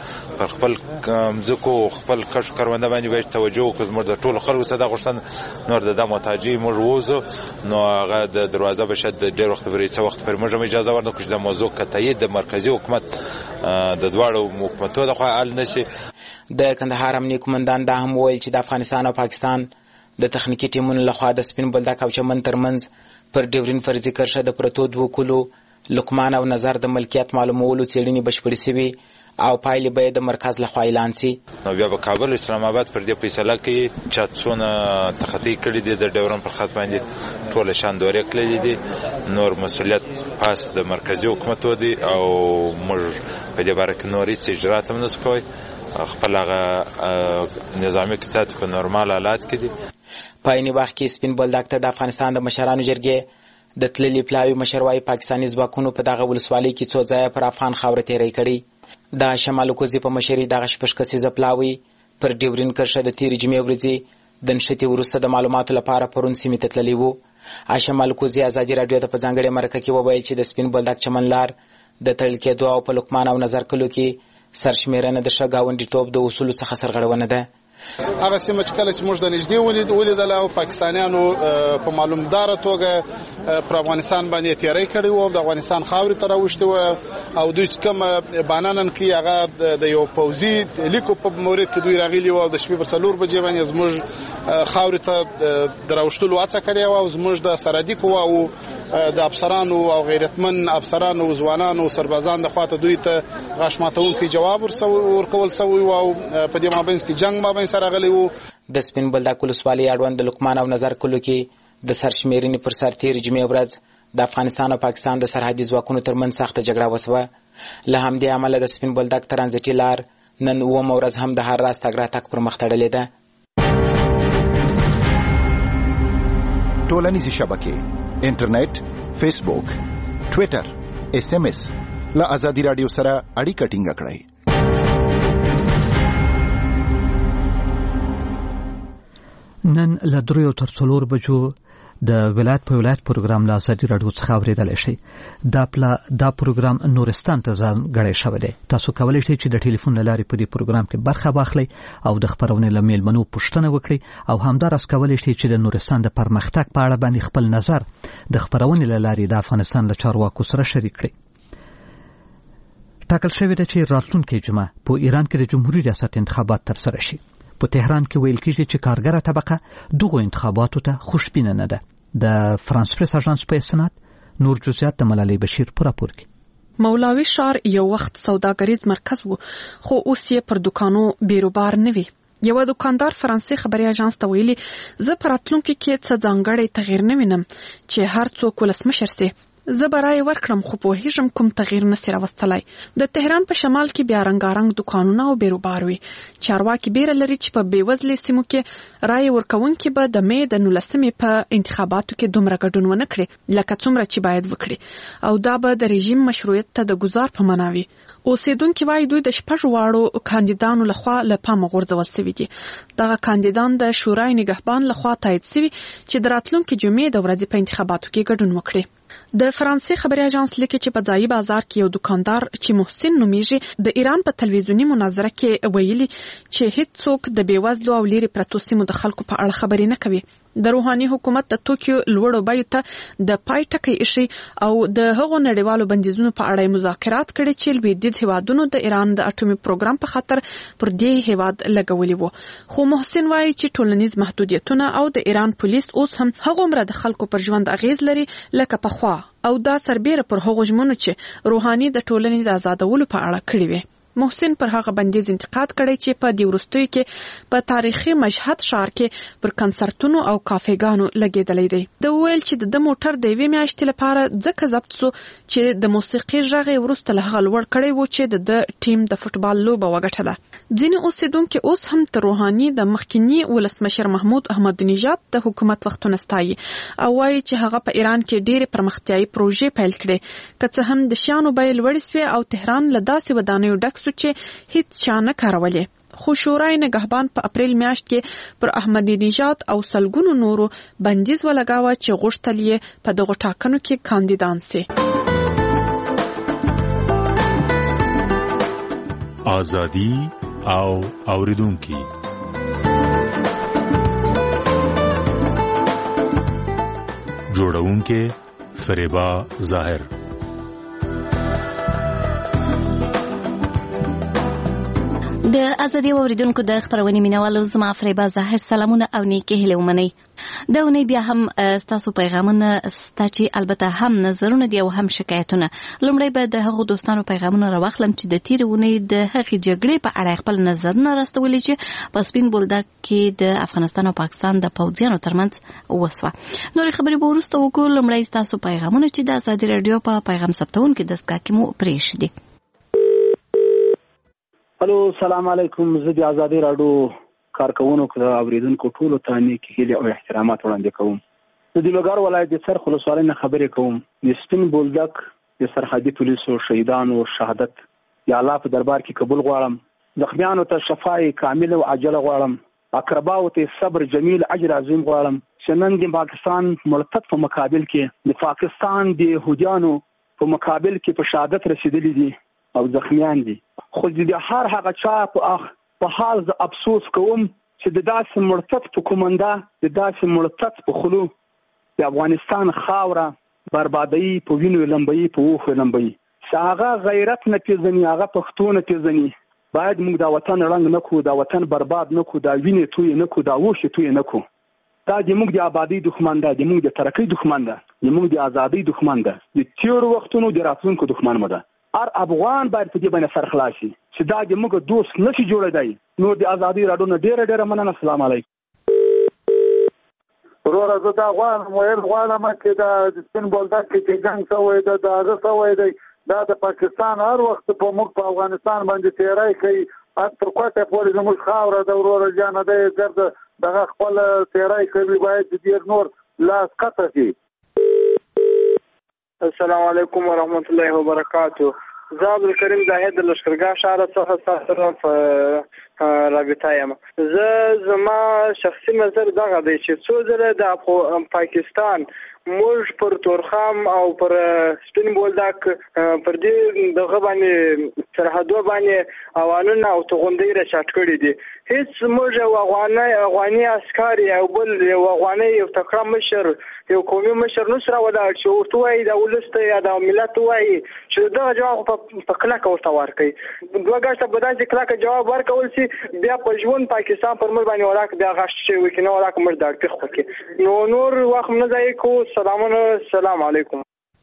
خپل ځکو خپل کښ کاروانده باندې وایي توجه وکړو مرد ټول خلکو سره غوښتن نور د محتاجي موږ ووزو نو هغه د دروازه بشد ډېر وخت پرې څه وخت پر موږ اجازه ورنکو چې د موضوع قطعي د مرکزی حکومت د دواړو حکومتونو د خوا حل نشي. د کندهار امنیه قومندان دا هم وویل چې د افغانستان او پاکستان د تخنیکی ټیمونو لخوا د سپین بولدک او چمن ترمنځ پر ډیورین فرضي کرښه د پرتو دوه کلو لقمان او نظر د ملکیت معلومولو څېړنې بشپړې شوې او پایلې به د مرکز لخوا اعلان شي. نو بیا په کابل اسلام آباد پر دې فیصله کوي چې څونه تخطی کړی دی د ډیورن پر خط باندې ټول شان دورې کړی دي نور مسؤلیت پاس د مرکزی حکومت ودی او موږ په دې باره کې نور هیڅ اجرات هم نه کوي خپل هغه نظامی کتاب په نورمال حالات کې دي. په عین وخت کې سپین بولدک ته د افغانستان د مشرانو جرګې د تللي پلاوي مشروعي پاکستاني ځواکونو په دغه ولسوالۍ کې څو ځایه پر افغان خاوره تیری کړی. د شمال کوزي په مشري دغه شپږ کسیزه پلاوي پر ډیورین کرښه د تیر جمعې ورځې د نشټي وروسته د معلوماتو لپاره پرون سیمې ته تللی وو. شمال کوزي ازادي رادیو ته په ځانګړي مرکه کې وویل چې د سپین بولدک چمن لار د تړل کېدو او په لقمان او نظر کلو کې سرشمیرنه د ښه ګاونډیتوب د اصولو څخه سرغړونه ده. هغه سیمه چې کله چې موږ د نږدې ولیدل او پاکستانیانو په معلومدار توګه پر افغانستان باندې تیاری کړی وو د افغانستان خاورې ته راوښتي وو او دوی چې کوم بانانن کې هغه د یو پوځي لیکو په مورید کې دوی راغلي وو د شپې پر 4 بجې باندې زموږ خاورې ته دراوښتلو هڅه کړې وو او زموږ د سرحدي قواو د افسرانو او غیرتمن افسرانو ځوانانو سربازان د خواته دوی ته غاښ ماتونکي جواب ورکول سوی او په دې مابینځ کې جنگ مابین سره غلی وو. د سپین بولدک ولسوالۍ اړوند د لقمان او نظر کلو کې د سرشمیرنې پر سر تیر جمعې ورځ د افغانستان او پاکستان د سرحدي ځواکونو ترمنځ سخته جګړه وسوه. له همدې امله د سپین بولدک ترانزیټي لار نن 9 ورځ هم د هر راز تګ راتګ پر مخ تړلې ده. ټولنیزې شبکې انټرنیټ، فیسبوک، ټویټر، SMS له آزادي رادیو سره اړیکه ټینګه کړئ. نن له 3 تر 4 بجو د ولایت په ولایت پروګرام له آزادي رادیو څخه اوریدل شي. دا پروګرام نورستان ته ځانګړی شوی دی. تاسو کولی شئ چې د ټلیفون له لارې په دې پروګرام کې برخه واخلئ او د خبرونې له میلمنو پوښتنه وکړئ او همداراز کولی شئ چې د نورستان د پرمختګ په اړه باندې خپل نظر د خبرونې له لارې د افغانستان له چارواکو سره شریک کړئ. ټاکل شوی دی چې راتلونکي جمعه په ایران کې د جمهوریت ریاست انتخابات ترسره شي. په تهران کې ویل کېږي چې کارګره طبقه دغه انتخاباتو ته خوشبینه نه ده. د فرانس پریس اژانس په اسناد نور جزئیات د ملالۍ بشیر په راپور کې. مولوي ښار یو وخت سوداګریز مرکز و، خو اوس یې پر دکانو بیروبار نه وي. یو دکاندار فرانسې خبري اژانس ته ویلي زه پر راتلونکي کې څه ځانګړی تغییر نه وینم چې هر څوک ولسمشر سي. زه برای ورکړم خو پوهیږم کوم تغییر نسی راوستلای. د تهران په شمال کې بیا رنگارنګ دکانونه او بیروبار وي. چارواکي بیره لري چې په بیوزلې سیمو کې رای ورکوونکي به د مې د 19 په انتخاباتو کې دومره ګډون ونه کړي لکه څومره چې باید وکړي او دا به د رژیم مشروعیت ته د گزار په معنا وي. اوسیدونکي وايي دوی د 6 واړو کاندیدانو لخوا له پامه غورځول شوي دي. دغه کاندیدان د شورای نگهبان لخوا تایید شوي چې د راتلونکي جمعې د ورځې په انتخاباتو کې ګډون وکړي. د فرانسې خبري اژانس لیکي چې په ځایي بازار کې یو دکاندار چې محسن نومیږي د ایران په تلویزیونی مناظره کې ویلي چې هیڅ څوک د بیوزلو او لري پرتو سیمو د خلکو په اړه خبرې نه کوي. د روحاني حکومت د توکیو لوړو بیو ته د پای ټکی ایښي او د هغو نړیوالو بندیزونو په اړه مذاکرات کړي چې لویدیځ هیوادونو د ایران د اټومي پروګرام په خاطر پر دې هیواد لګولي وو. خو محسن وایي چې ټولنیز محدودیتونه او د ایران پولیس اوس هم هغومره د خلکو پر ژوند اغیز لري لکه پخوا او دا سربېره پر هغو ژمنو چې روحاني د ټولنې د آزادولو په اړه کړی وي. محسن پر هغه بندیز انتقاد کړی چې په دې وروستیو کې په تاریخي مشهد ښار کې پر کنسرتونو او کافېګانو لګېدلی دی. د ویل چې د موټر د یوې میاشتې لپاره ځکه ضبط سو چې د موسیقي غږ یې وروسته له هغه لوړ کړی و چې د ټیم د فوټبال لوبه وګټله. ځینې اوسیدونکي اوس هم تر روحاني د مخکینی ولسمشر محمود احمد نژاد د حکومت وختونه ستایي او وایي چې هغه په ایران کې ډېرې پرمختیایي پروژې پیل کړې که څه هم د شیانو بیې لوړې سوې او تهران له داسې ودانیو ډک چې هیڅ چا نه کارولې. خو شورای نگهبان په اپریل میاشت کې پر احمدی نژاد او سلګونو نورو بندیز ولګاوه چې غوښتل یې په دغه ټاکنو کې کاندیدان سي. ازادي او اوریدونکي جوړونکي فریبا ظاهر. د ازادي اوریدونکو د خبرونې مینوالو زما فریبا ظاهر سلامونه او نیکه هیله ومنئ. دا ونی بیا هم ستاسو پیغامونه ستا چې البته هم نظرونه دي او هم شکایتونه. لومړی به د هغو دوستانو پیغامونه راواخلم چې د تیرې ونی د هغې جګړې په اړه خپل نظرونه راستولي چې په سپین بولدک کې د افغانستان او پاکستان د پوځیانو ترمنځ وسوه. نورې خبرې به وروسته وکړو. لومړی ستاسو پیغامونه چې د ازادي راډیو په پیغام ثبتونکي دستګاه کې مو پرېښي دي. الو سلام علیکم. زه د ازادي راډیو کارکونکو او اوریدونکو ټولو ته نیک هیلې او احترامات وړاندې کوم. زه د لوګر ولایت د څرخ ولسوالۍ نه خبرې کوم. د سپین بولدک د سرحدي پولیسو شهیدانو شهادت یا الله په دربار کې قبول غواړم. زخمیانو ته شفای کامل او عاجله غواړم. اقرباو ته صبر جمیل اجر عظیم غواړم. چې نن د پاکستان مرتد په مقابل کې د پاکستان د يهودانو په مقابل کې په شهادت رسیدلي دي او زخمیان دي. خو د هر هغه چا په حال ز افسوس کوم چې د داسې مرتد په کومنده د داسې مرتد په خلو د افغانستان خاوره بربادي په وینو لمبي په اوخ لمبي. هغه غیرت نه پیژني، هغه پښتون نه پیژني. باید موږ دا وطن رنګ نه کو، دا وطن برباد نه کو، دا وینې توی نه کو، دا اوخ توی نه کو. دا د موږ د آبادی دښمن ده، د موږ د ترقۍ دښمن ده. زموږ د ازادۍ دښمن ده، د تیرو وختونو د راتلونکو دښمن مو ده. هر افغان باید په دې باندې سرخلاص شي چې دا زموږ دوست نشي جوړېدای. نو د ازادۍ راډیو نه ډېره مننه. السلام علیکم. وروره زه دا غواړم چې د سپین بولدک کې چې جنګ شوی ده د هغه شوی دی دا د پاکستان هر وخت په موږ په افغانستان باندې تیری کوي. تر کوټه پورې زموږ خاوره ده وروره جانه دی ګرده دغه خپل تیری کوي باید ډېر نور لاس قطع شي. السلام علیکم ورحمت الله وبرکاتو. زه عبدالکریم زاهد د لښکرګاه ښار څخه ستاسو په رابطه یم. زما شخصي نظر دغه دی چې څو ځله د پاکستان موږ پر تورخم او پر سپین بولدک پر دې دغه باندې سرحدو باندې اوانونه او توغندۍ را چاټ کړي دي. هیڅ موږ افغاني عسکر یو بل یو افغاني یو تکړه مشر یو قومي مشر نو سره ولاړ چې ورته وایي د ولس ته یا د ملت وایي چې دغه جواب په کلکه ورته ورکړي. دوه ګټه به داسې کلکه جواب ورکول شي بیا په ژوند پاکستان پر موږ باندې ولاک بیا غش شي وکړي نو ولاک موږ د اړتیا خو کې نو نور وخت نه ځای کو. السلام علیکم.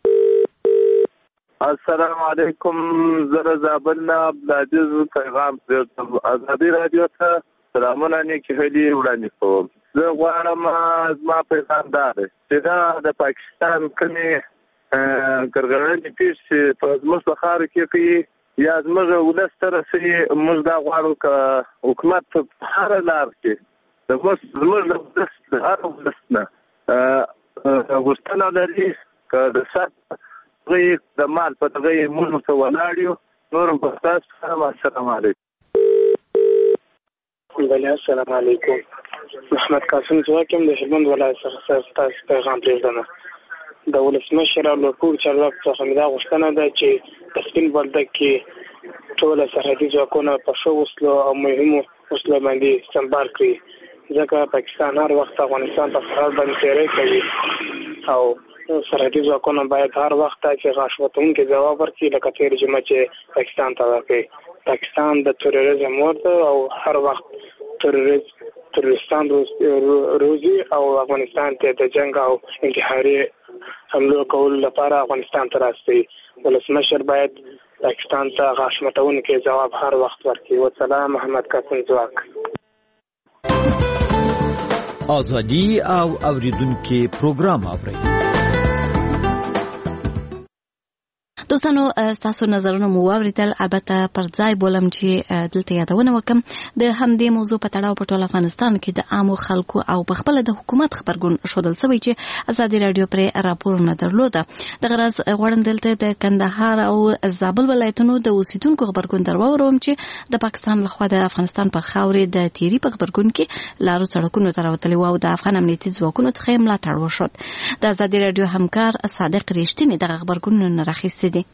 السلام علیکم. زه زابل عبدالعزیز پیغام پرېږدم. ازادي راډیو ته سلامونه نیکې هیلې وړاندې کوم. زه غواړم زما پیغام دا دی چې دا د پاکستان کومې ګرګړنې پیښې په زموږ په ښار کې کوي یا زموږ ولس ته رسوي موږ دا غواړو که حکومت په هره لار کې زموږ د هر ولس نه غوښتنه لري که د سر د مال په دغه یې موږ ته ولاړ یو. نور هم په تاسو سره السلام علیکم. السلام علیکم. محمد قاسم ځواک یم د هلمند ولایت څخه ستاسو پیغام پرېږدم. د ولسمشر او لوړپوړو چارواکو څخه مې دا غوښتنه ده چې په سپین بولدک کې ټوله سرحدي ځواکونه په ښو وسلو او مهمو وسلو باندې سمبال کړي ځکه پاکستان هر وخت افغانستان په سرحد باندې تیری کوي او سرحدي ځواکونه باید هر وخت چې غاښ وتونکي ځواب ورکړي لکه تېر جمعه چې پاکستان ته ورکړي. پاکستان د تروریزم مور ده او هر وخت تروریستان روزي او افغانستان ته د جنگ او انتحاري حملو کولو لپاره افغانستان ته راستي. ولسمشر باید پاکستان ته غاښ متونکي ځواب هر وخت ورکړي. والسلام. محمد قاسم ځواک. ازادي او اوریدونکو پروګرام اوري. دوستانو تاسو نظرونه مو واوریدل. البته پر ځای بولم چې دلته یادونه وکم د همدې موضوع په تړاو په ټول افغانستان کې د عامو خلکو او په خپل د حکومت خبرګون شودل سوي چې ازادي رادیو پر راپورونه درلوده. د غرض غوړم دلته د کندهار او زابل ولایتونو د اوسیدونکو خبرګون درواوروم چې د پاکستان لخوا د افغانستان په خاورې د تیری په خبرګون کې لارو سړکونو ته راوتلي او د افغان امنیتي ځواکونو څخه ملاتړ وشو. د ازادي رادیو همکار صادق ریښتینی د خبرګون نه راخیستي دي.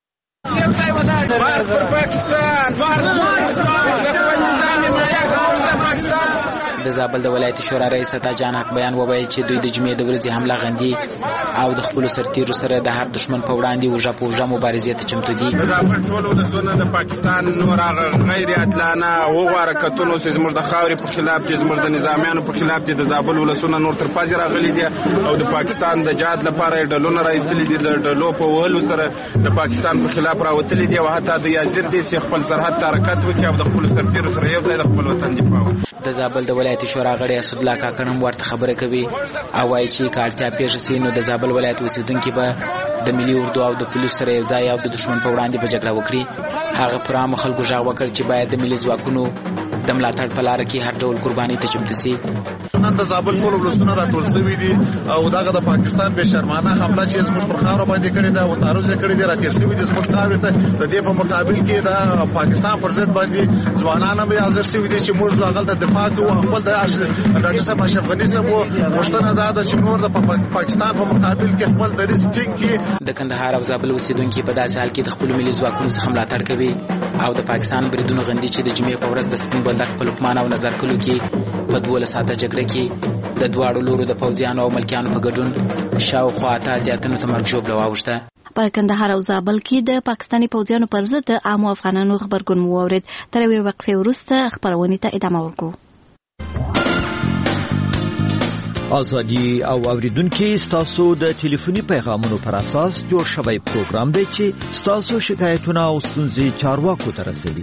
د زابل د ولایت شورا رئیس عطا جان حق بیان وویل چې دوی د جمعې د ورځې حمله غندي او د خپل سرتیرو سره د هر دشمن په وړاندې وژه په وژه مبارزې ته چمتو دي. د زابل ټول ولسونه د پاکستان نور هغه غیر عادلانه او حرکتونو چې زموږ د خاورې په خلاف دي زموږ د نظامیانو په خلاف دي د زابل ولسونه نور تر پازي راغلي دي او د پاکستان د جهاد لپاره ډلونه راځلي دي. د ډلو په ولو سره د پاکستان په خلاف راوتلي دي او حتی د یازر دي چې خپل سرحد ته حرکت وکړي او د خپل سرتیرو سره یو ځای د خپل وطن دفاع وکړي. د زابل د ولایت شورا غړي اسدالله کاکړم ورته خبره کوي او وايي چې کارتیا پیښ شي نو د زابل ولایت اوسیدونکو به د ملي اردو او د پولیسو سره یو ځای او د دشمن په وړاندې په جګړه وکړي. هغه پر عام خلکو ژغ وکړ چې باید د ملي ځواکونو د ملاتړ په لار کې هر ډول قرباني ته چمتو شي. نن د زابل ټول ولسونه راټول شوي دي او دغه د پاکستان به شرمانه حمله چې زموږ پر خاور باندې کړې ده او تعرض کړې ده راتیر شوي دي زموږ خاور ته. د دې په مقابل کې د پاکستان پر ضد باندې ځوانان به حاضر شوي دي چې موږ دغه د دفاع کوو. خپل د ډاکټر صاحب اشرف غني صاحب غوښتنه ده چې موږ د پاکستان په مقابل کې خپل دریځ ټینګ کړي. د کندهار او زابل اوسیدونکو په داسې حال کې د خپل ملي ځواکونو څخه ملاتړ کوي او د پاکستان بریدونو غندي چې د جمعې په ورځ د سپین بولدک په لقمان او نظر کلو کې په 12 ساعته جګړه کې د دواړو لورو د پوځیانو او ملکیانو په ګډون شاوخوا اته اتیا تنو مرګ ژوبله واوښته. په کندهار او زابل کې د پاکستاني پوځیانو پر ضد د عامو افغانانو خبرګون مو واورید. تر یوې وقفې وروسته خبرونه ته ادامه ورکوو. ازادي او اوریدونکو ستاسو د ټلیفوني پیغامونو پر اساس جوړ شوی پروګرام دی چې ستاسو شکایتونه او ستونزې چارواکو ته رسوي.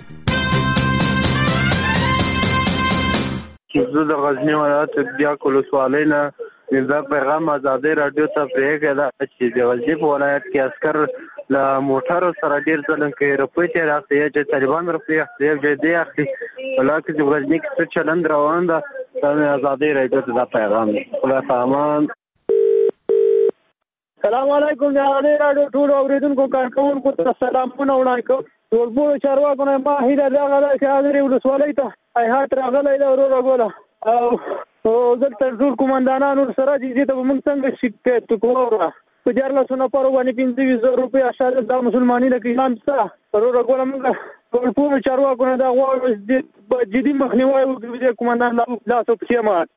زه د غزنی ولایت بیا ولسوالۍ نه دا پیغام ازادي رادیو ته پرېږدی چې د غزنی په ولایت کې عسکر له موټرو سره ډېر ځله کوي روپۍ ترې اخلي یا چې طالبان روپۍ اخلي یا دی اخلي ولاکه چې غزنی کې څه چلند روان ده دا ازادي رادیو ته دا پیغام دی. خدای پامان. سلام علیکم د ازادي رادیو ټول اوریدونکو کارکونکو ته سلامونه وړاندې کوم. ټولګو چارواکو نه ما هیله دغه ده چې حاضرې ولسوالۍ ته هیات راغلی ده وروره ګوله او دلته ټول قومندانانو سره چې دې ته به موږ څنګه شکایت کوو وروره په 1400 نفرو باندې 25,000 روپۍ اشاره دا مسلماني ده که اسلام شته وروره ګوله موږ ټولو چارواکو نه دا غواړو جدي مخنیوی وکړي د قومندان لاسو پښې مات.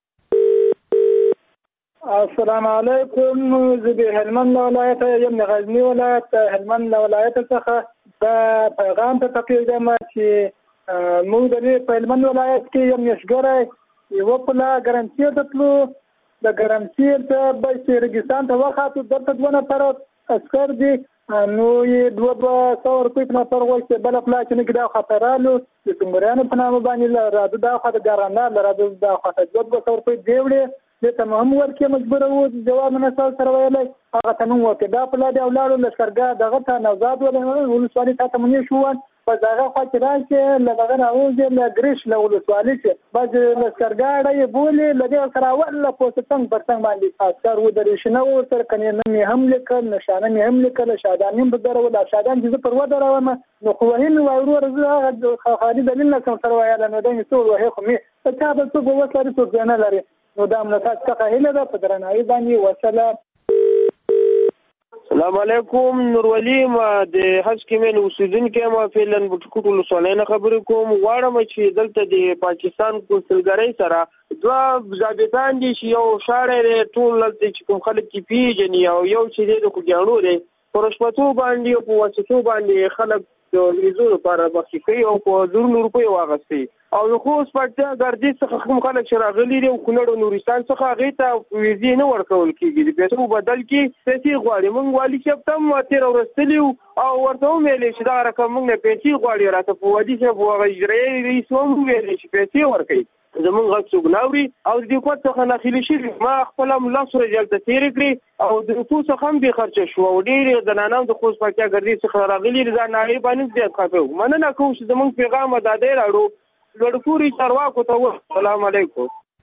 السلام علیکم. زه د هلمند ولایت یم د غزنی ولایت هلمند ولایت څخه دا پیغام ته تقریبا چې موږ د هلمند ولایت کې یم نشګری یو په لا ګرانسي ته تلو د ګرانسي ته به رګستان ته وخاتو دلته 2 نفر عسکر دي نو یې 200 روپۍ په نفر وایي بل پلا چې نه دا خطرالو د څنګهرانو په نامه باندې راځو دا خاطر ګرانه راځو دا خاطر 200 روپۍ دیوړي دته هم ورکه مجبور وو جواب نه سره ویلای هغه ته نو وکړه دا په لاده اولادو لشکرګاه دغه ته نوزاد ولسوالۍ ته مونږ شوان په دغه خوا کې راځي لږه راوځي له ګریش له ولسوالۍ چې باز لشکرګاه یې بولي لږه سره ولا پوسټنګ پرڅنګ باندې اثر و درې شنو تر کني نه هم لیکل نشانه هم لیکل شادانیم به درو لا شادان چې پر و دروم نو خو هین وایرو رزه خالي دلیل نه سره وایاله نو دې ټول وه خو می څه به څه وسره څه نه لري نو دا امنیت څخه هیله ده په درناوي باندې وسلام. السلام علیکم. نور ولی ما د حج کمل اوسیدونکو ما فعلا بټکوټ ولسوالۍ نه خبرې کوم. غواړم چې دلته د پاکستان کونسلګرۍ سره 2 ضابطان دي چې یو شاړې ټول چې کوم خلک کې پیژني او یو چې د خوګانو دي پرشپتو باندې او په واسطو باندې خلک د ویزو لپاره مخکې کوي او په 200 روپۍ واغستي او خو اوس پټه ګرځي څخه کوم خلک شراغلي دي او کونړ نورستان څخه هغه ته ویزې نه ورکول کیږي د پیسو بدل کې پیسې غواړي مونږ والی چې تم تیر ورستلی او ورته ویلې چې دا رقم مونږ پیسې غواړي راته په ودی چې وغه اجرای ریسوم ویلې چې پیسې ورکړي زمونږ غږ څوک ناوري او د کوټ څخه ناخلي شي ما خپل الله سره جلته تیر کړی او د رسو څخه هم به خرچ شو او ډېر د نانو د خوښ پاتیا ګرځي څخه راغلي ځان نه باندې زیات خاطر مننه کوم چې زمونږ پیغام ادا راړو لړکوري چارواکو ته السلام علیکم.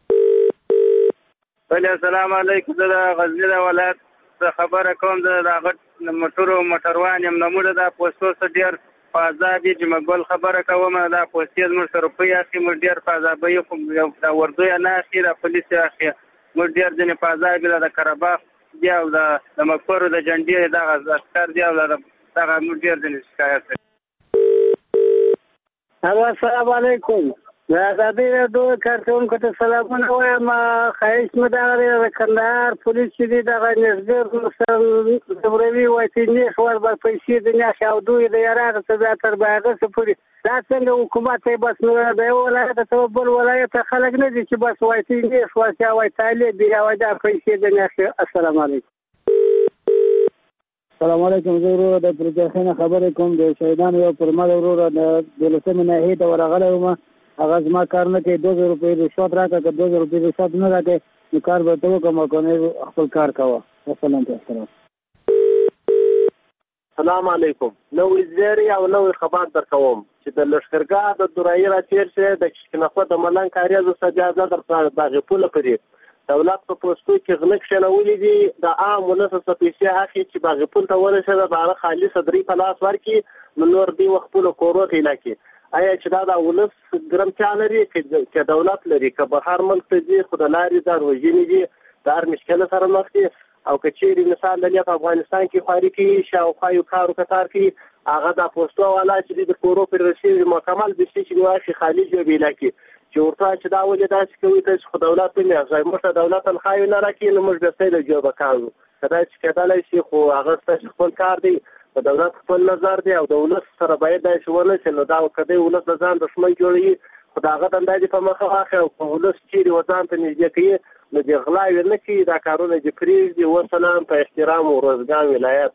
السلام علیکم. د غزنی ولایت خبره کوم د غټ موټروان یم نموده د پوسټو ډیر فازابي چې مګول خبره کوم دا پوسټیز مر سره په یاسي مر ډیر فازابي خو دا ورده نه اخیره پولیس اخیره مر ډیر د فازابي د کرباخ دی او د مکفر د جنډي د عسكر دی او د مر ډیر د شکایت. السلام علیکم. د ازادي رادیو کارکونکو ته سلامونه وایم. خایس مداري کندهار پولیس دې د غنځګر مسلمانوي وایتینې خبر په پیسې د نه شاو دوی د یاره څخه تر باغه سپوري دا څنګه حکومت یې بس نو د ولایت ته بل ولایت خلک نه دي چې بس وایتینې خلاصیا وای تعالی دی او دا پیسې د نه. السلام علیکم. السلام علیکم. زه ورور د پروژې خبرې کوم د شهیدان یو پرمل ورور د لسمه نه هیته ورغله ومه هغه زما کار نه کوي 200 روپۍ رشوت راکړه که 200 روپۍ رشوت نه راکړي نو کار به ته وکړم او کنه خپل کار کوه. السلام علیکم. السلام علیکم. نو زیری او نو خبر در کوم چې د لشکرګاه د دورای را تیر شه د کښنخو د ملنګ کاریازو سجازه در باغ پوله پرې دولت په پوسټو کې غلط شنولې دي د عام ولسه پیسې اخی چې باغ پول ته ورشه د بار خالي صدري په لاس ورکی نور دی وخت په کورو کې لکه آیا چې دا د ولس ګرم چالري چې دولت لري که بهر ملک ته ځي خدای دار وژنې دي دار مشکل سره مخ دي او کچېری مثال د افغانستان کې خاري کې شاوخوا یو کارو کتار کې هغه د پوسټو والا چې د کورو پر رسیدي مکمل د شي چې واخی خالي جوړ لکه چې ورته چې دا ولې داسې کوي چې خو دولت نه ځای موږ دولت الخایو نه راکې نو موږ د سیل جوړ وکړو کدا چې کېدای شي خو هغه څه خپل کار دی په دولت خپل نظر دی او دولت سره باید د شوونه چې نو دا کده ولت ځان دښمن جوړي خداغه دندې په مخه واخه او ولس چې وطن ته نږدې کوي نو د غلاوې نه کوي، دا کارونه چې پرېږدي. وسلام په احترام و روزګان ولایت.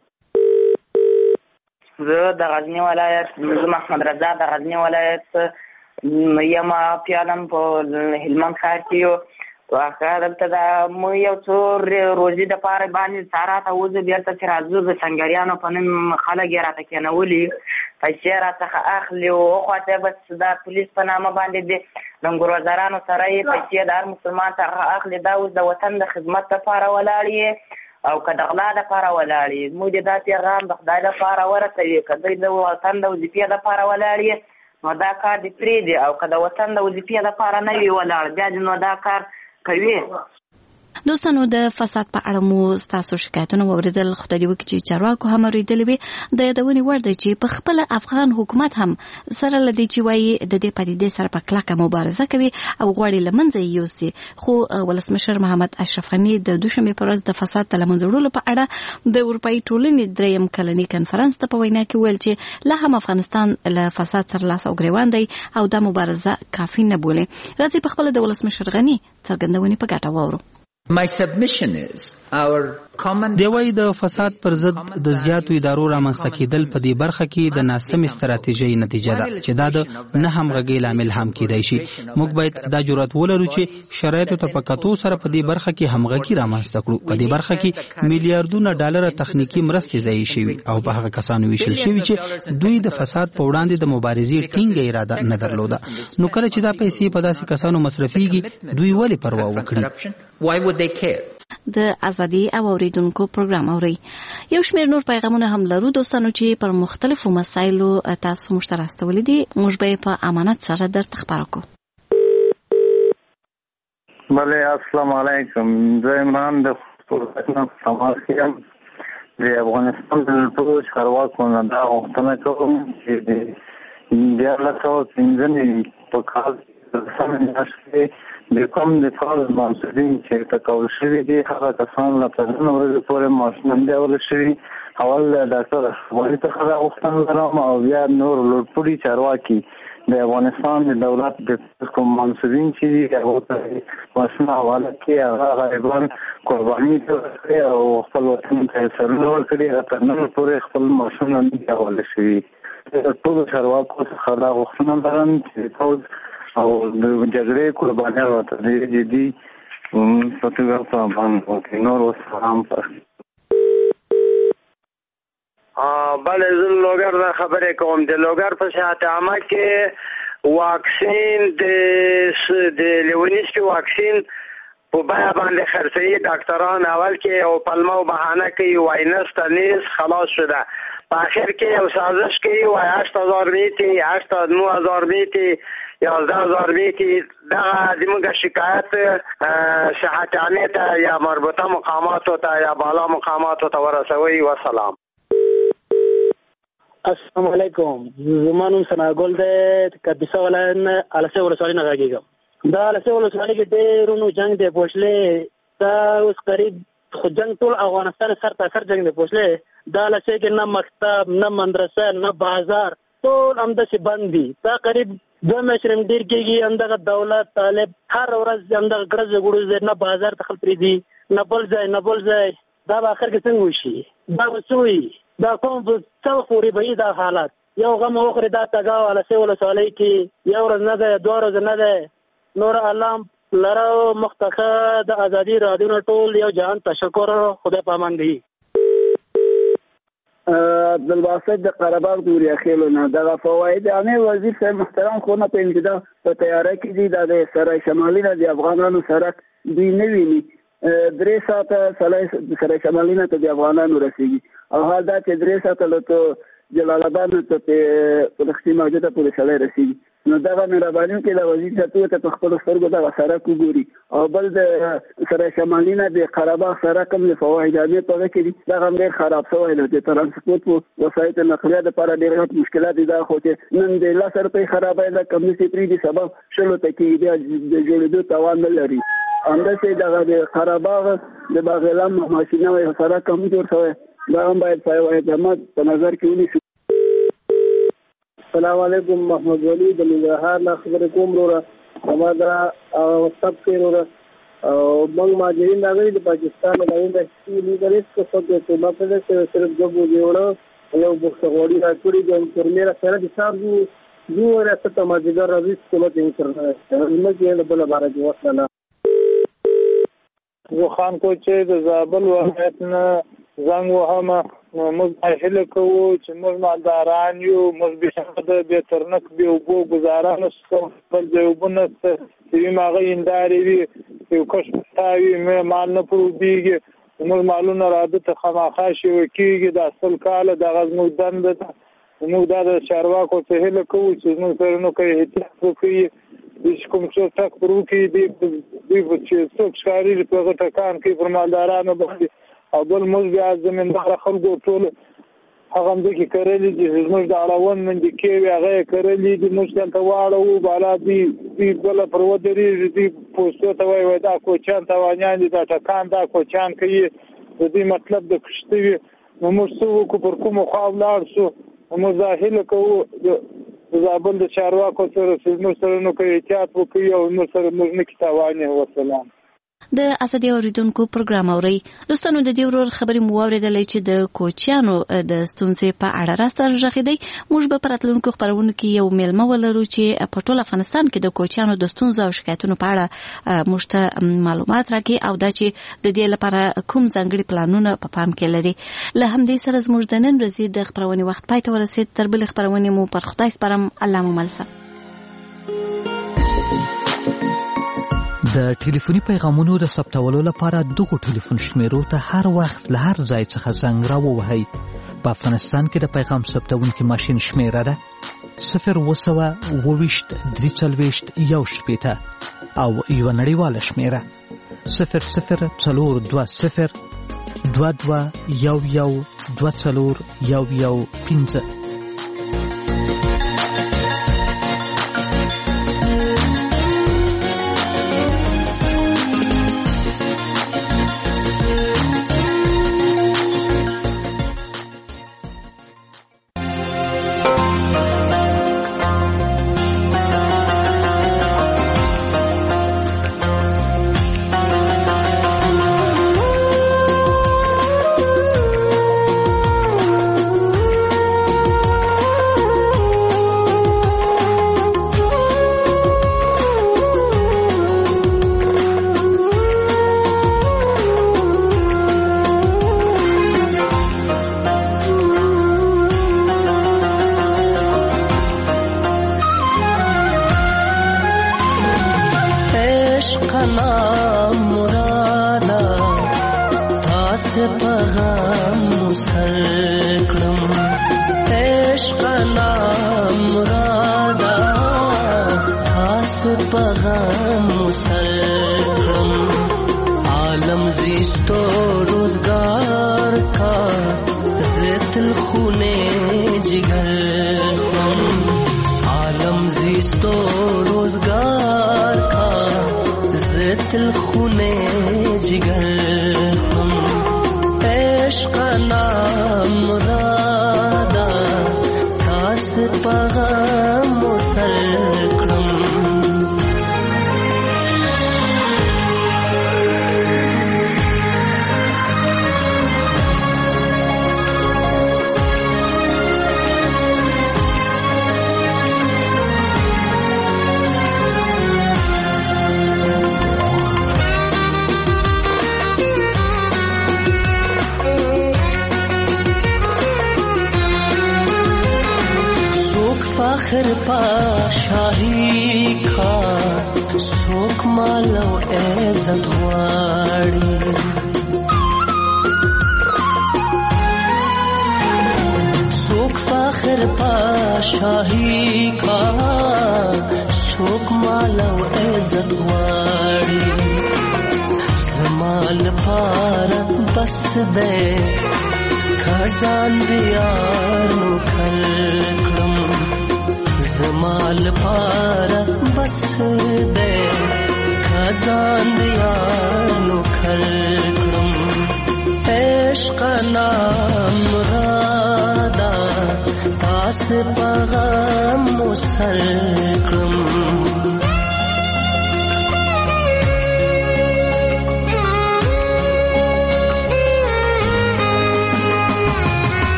زه د غزني ولایت، زه محمد رضا د غزني ولایت یم، پیالم په هلمند ښار کې یو. واخه دلته د مو یو څو روزي د پاره باندې سارا ته وځي، بیرته چې راځو د سنگریانو په نوم خلک یې راته کېنولي، پیسې راڅخه اخلي او خواته بس د پولیس په نامه باندې د لنګروزارانو سره یې پیسې د هر مسلمان څخه اخلي. دا اوس د وطن د خدمت لپاره ولاړ یې او که د غلا لپاره ولاړ یې. موږ دا پیغام د خدای لپاره ورسوي، که دوی د وطن د وظیفې لپاره ولاړ یې نو دا کار دې پرېږدي، او که د وطن د وظیفې لپاره نه وي ولاړ بیا دې نو دا کار کوي. دوستانو د فساد په اړه مو ستاسو شکایتونه واوریدل، خدای دې وکړي چې چارواکو هم اورېدلې وي. د یادونې وړ دی چې په خپل افغان حکومت هم سره له دې چې وایي د دې پدیدې سره په کلکه مبارزه کوي او غواړي له منځه یې یوسي، خو ولسمشر محمد اشرف غني د دوشنبې په ورځ د فساد د له منځه وړلو په اړه د اروپایي ټولنې 3م کلني کنفرانس ته په وینا کې ویل چې لا هم افغانستان له فساد سره لاس او ګریوان دی او دا مبارزه کافي نه بولي. راځي په خپل د ولسمشر غني څرګندونې په ګټه واورو. My submission is our common دوی د فساد پر ضد د زیاتو ادارو رامنځته کېدل په دې برخه کې د ناسمې ستراتیژۍ نتیجه ده چې دا د نه همغږۍ لامل هم کېدای شي. موږ باید دا جرأت ولرو چې شرایطو ته په کتو سره په دې برخه کې همغږي رامنځته کړو. په دې برخه کې میلیارډونه ډالر تخنیکی مرستې ضایع شوي او په هغه کسانو ویشل شوي چې دوی د فساد په وړاندې د مبارزې ټینګه اراده نه درلوده. نو کله چې دا پیسې په داسې کسانو مصرفيږي دوی ولې پروا وکړي؟ د ازادي او اوریدونکو پروګرام اوري. یو شمېر نور پیغامونه هم لرو دوستانو چې پر مختلفو مسایلو تاسو موږ ته راستولي دي، موږ به په امانت سره درته خبرو کوو. بله السلام علیکم، زه عمران د پروګرام سماج کیم د افغانستان د ټولو چارواکو نه دا غوښتنه کوم چې د 2015 په کال د سمې میاشتې د کوم د فعال منصبین چې تکول شوي دي هغه کسان له پرون ورځې پورې معاشمندي اول شوي. اول ډاکټر ولی څخه غوښتنه لرم او بیا نور لوړپوړي چارواکي د افغانستان د دولت د کوم منصبین چې هغه ته معاشونه حواله کړي، هغه غریبان قرباني کړي او خپل وطن ته سرونه ورکړي، هغه تر نن پورې خپل معاشونه نه حواله شوي. ټول چارواکو څخه دا غوښتنه لرم چې پوز او د جګړې قربانیان ورته ډېر جدي فتوګه په باندې وکړي. نور وسلام. بله زه لوګر نه خبرې کوم. د لوګر په شاته عامه کې واکسین د لیونیسکي واکسین په بیا باندې خرڅوي ډاکټران. اول کې او پلمه او بهانه کوي وایي نسته نیز خلاص شده، په آخر کې یو سازش کوي وایي 8000 میتي 9000 میتي 11000 میتي. دغه زموږ شکایت صحت عامه ته یا مربوطه مقاماتو ته یا بالا مقاماتو ته ورسوي. وسلام. السلام علیکم، زما نوم ثناګل دی، کاپیسا ولایت نه السه ولسوالۍ نه غږیږم. دا السه ولسوالۍ کې ډېرونو جنګ دی پوښلې، دا اوس قریب خو جنګ ټول افغانستان سر تا سر جنګ دی پوښلې. دا السه کې نه مکتب نه مدرسه نه بازار ټول همداسې بند دي. دا قریب 2 میاشتې ډېر کېږي همدغه دولت طالب هر ورځ همدغه ګړز ګړوز نه بازار ته خلک پرېږدي نه بل ځای نه بل ځای. دا به آخر کې څنګه وشي؟ دا به څه وي؟ دا کوم څه خوري به دا حالات یو غم وخوري. دا تګاو السه ولسوالۍ کې یو ورځ نه ده 2 ورځې نه ده. نور علام لره مختخه د ازادي رادیو ټول یو جهان تشکر، خدای پامان دی. عبدالباسط د قرهباغ دوریا خېلو نه دغه فواید عامه وزیر صاحب محترم خو نه په انتدا په تیاری کې دي. د سرای شمالي نه د افغانانو سره دوی نه ویني 3 ساعته سرای شمالي نه ته د افغانانو رسیږي او حال دا چې 3 ساعته له جلال آباد ته په لختي موجوده پولیس لای رسیږي. نو دغه مهرباني کې د وزیر صاحب ته په خپل سترګو دغه سره کوګوري او بل د سرای شمالي نه د قرهباغ سره کوم د فواید عامه په کې دي دا هم ډېر خراب شوی دی. د ترانسپورت وسایط نقلیه لپاره ډېر مشکلات دي. دا خو چې نن د لاس سره خرابای دا کم نشي پری دي سبب شلو ته کې د جوړېدو توان نه لري. همداسې دغه د قرهباغ د باغلام ماشینه سره کوم جوړ شوی دا هم باید فواید عامه په نظر کې ونیسي. السلام علیکم، محمد ولی د ننګرهار نه خبرې کوم وروره. زما دا واتساپ کې وروره او موږ مهاجرین راغلي د پاکستان لاین د لیدلې څه څه ته ما په دې سره د بوجوړو یو بوخته غوړي راکړي د انټرنیټ سره د حساب یو راته ته ماجګر راځي چې له انټرنیټ نو کې له بل بار دی وصله زه خان کوچې د زابل ولایت نه زنګ وهمه موږ هیله کوو چې موږ مالداران یو موږ به د ترنک به وګو گزاران سو بل جوابونه چې ماغه انداري وي یو کښ تاوي مې مال نه پروبيږي موږ مالونه راځي ته خامخا شي وکيږي د اصل کال د غزنو دند موږ د چارواکو ته هیله کوو چې موږ سره نو کوي احتیاط وکړي د کوم څه تک پروکي دی چې څوک ښکاری په غټکان کې پر مالدارانو باندې او بل موږ بیا زمیندار خلکو ټول هغه د کی کړلې چې موږ د اړوند من د کې هغه کړلې د موږ ته واړو بالا دی بل پر ودري دی پوسټو ته وای دا کوچان توانیان دي دا ټکان دا کوچان کوي د دې مطلب د کشتوي نو موږ څو کو پر کوم خاولار شو موږ ظاهر کوو د زابل د چارواکو سره موږ سره نو کوي احتیاط وکړي او موږ سره موږ نه کتاوانه وسلام د ازادي اوریدونکو پروګرام اوري دوستانو د دې ورور خبرې مو اوریدلې چې د کوچیانو د ستونزې په اړه راستر ژغېدي موږ به پراتلونکو خبرونو کې یو میلمه ولرو چې په ټول افغانستان کې د کوچیانو د ستونزو او شکایتونو په اړه موږ ته معلومات راکړي او دا چې د دې لپاره کوم ځانګړي پلانونه په پام کې لري له همدې سره زموږ د نن ورځې د خبرونې وخت پای ته ورسید تر بل خبرونې مو پر خدای سپارم الله مو ملسه د ټلیفوني پیغامونو د ثبتولو لپاره دغه ټلیفون شمیرو ته هر وخت له هر ځای څخه زنګ راووهئ. په افغانستان کې د پیغام ثبتونکي ماشین شمیره ده 0202341 او یو نړیواله شمیره 002022112415.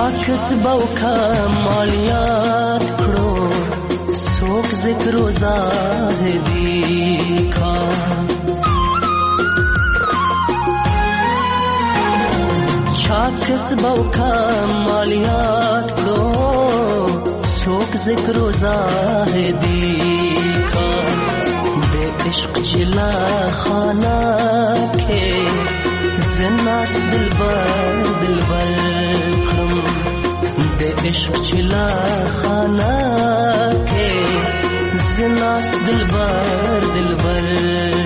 چاکس باوکا مالیات کړو څوک ذکر و زاهدی کا چاکس باوکا مالیات کړو څوک ذکر و زاهدی کا بے عشق چلا خانہ کے زناس دلبر دلبر دے عشق چلا خانہ کے زناس دلبر دلبر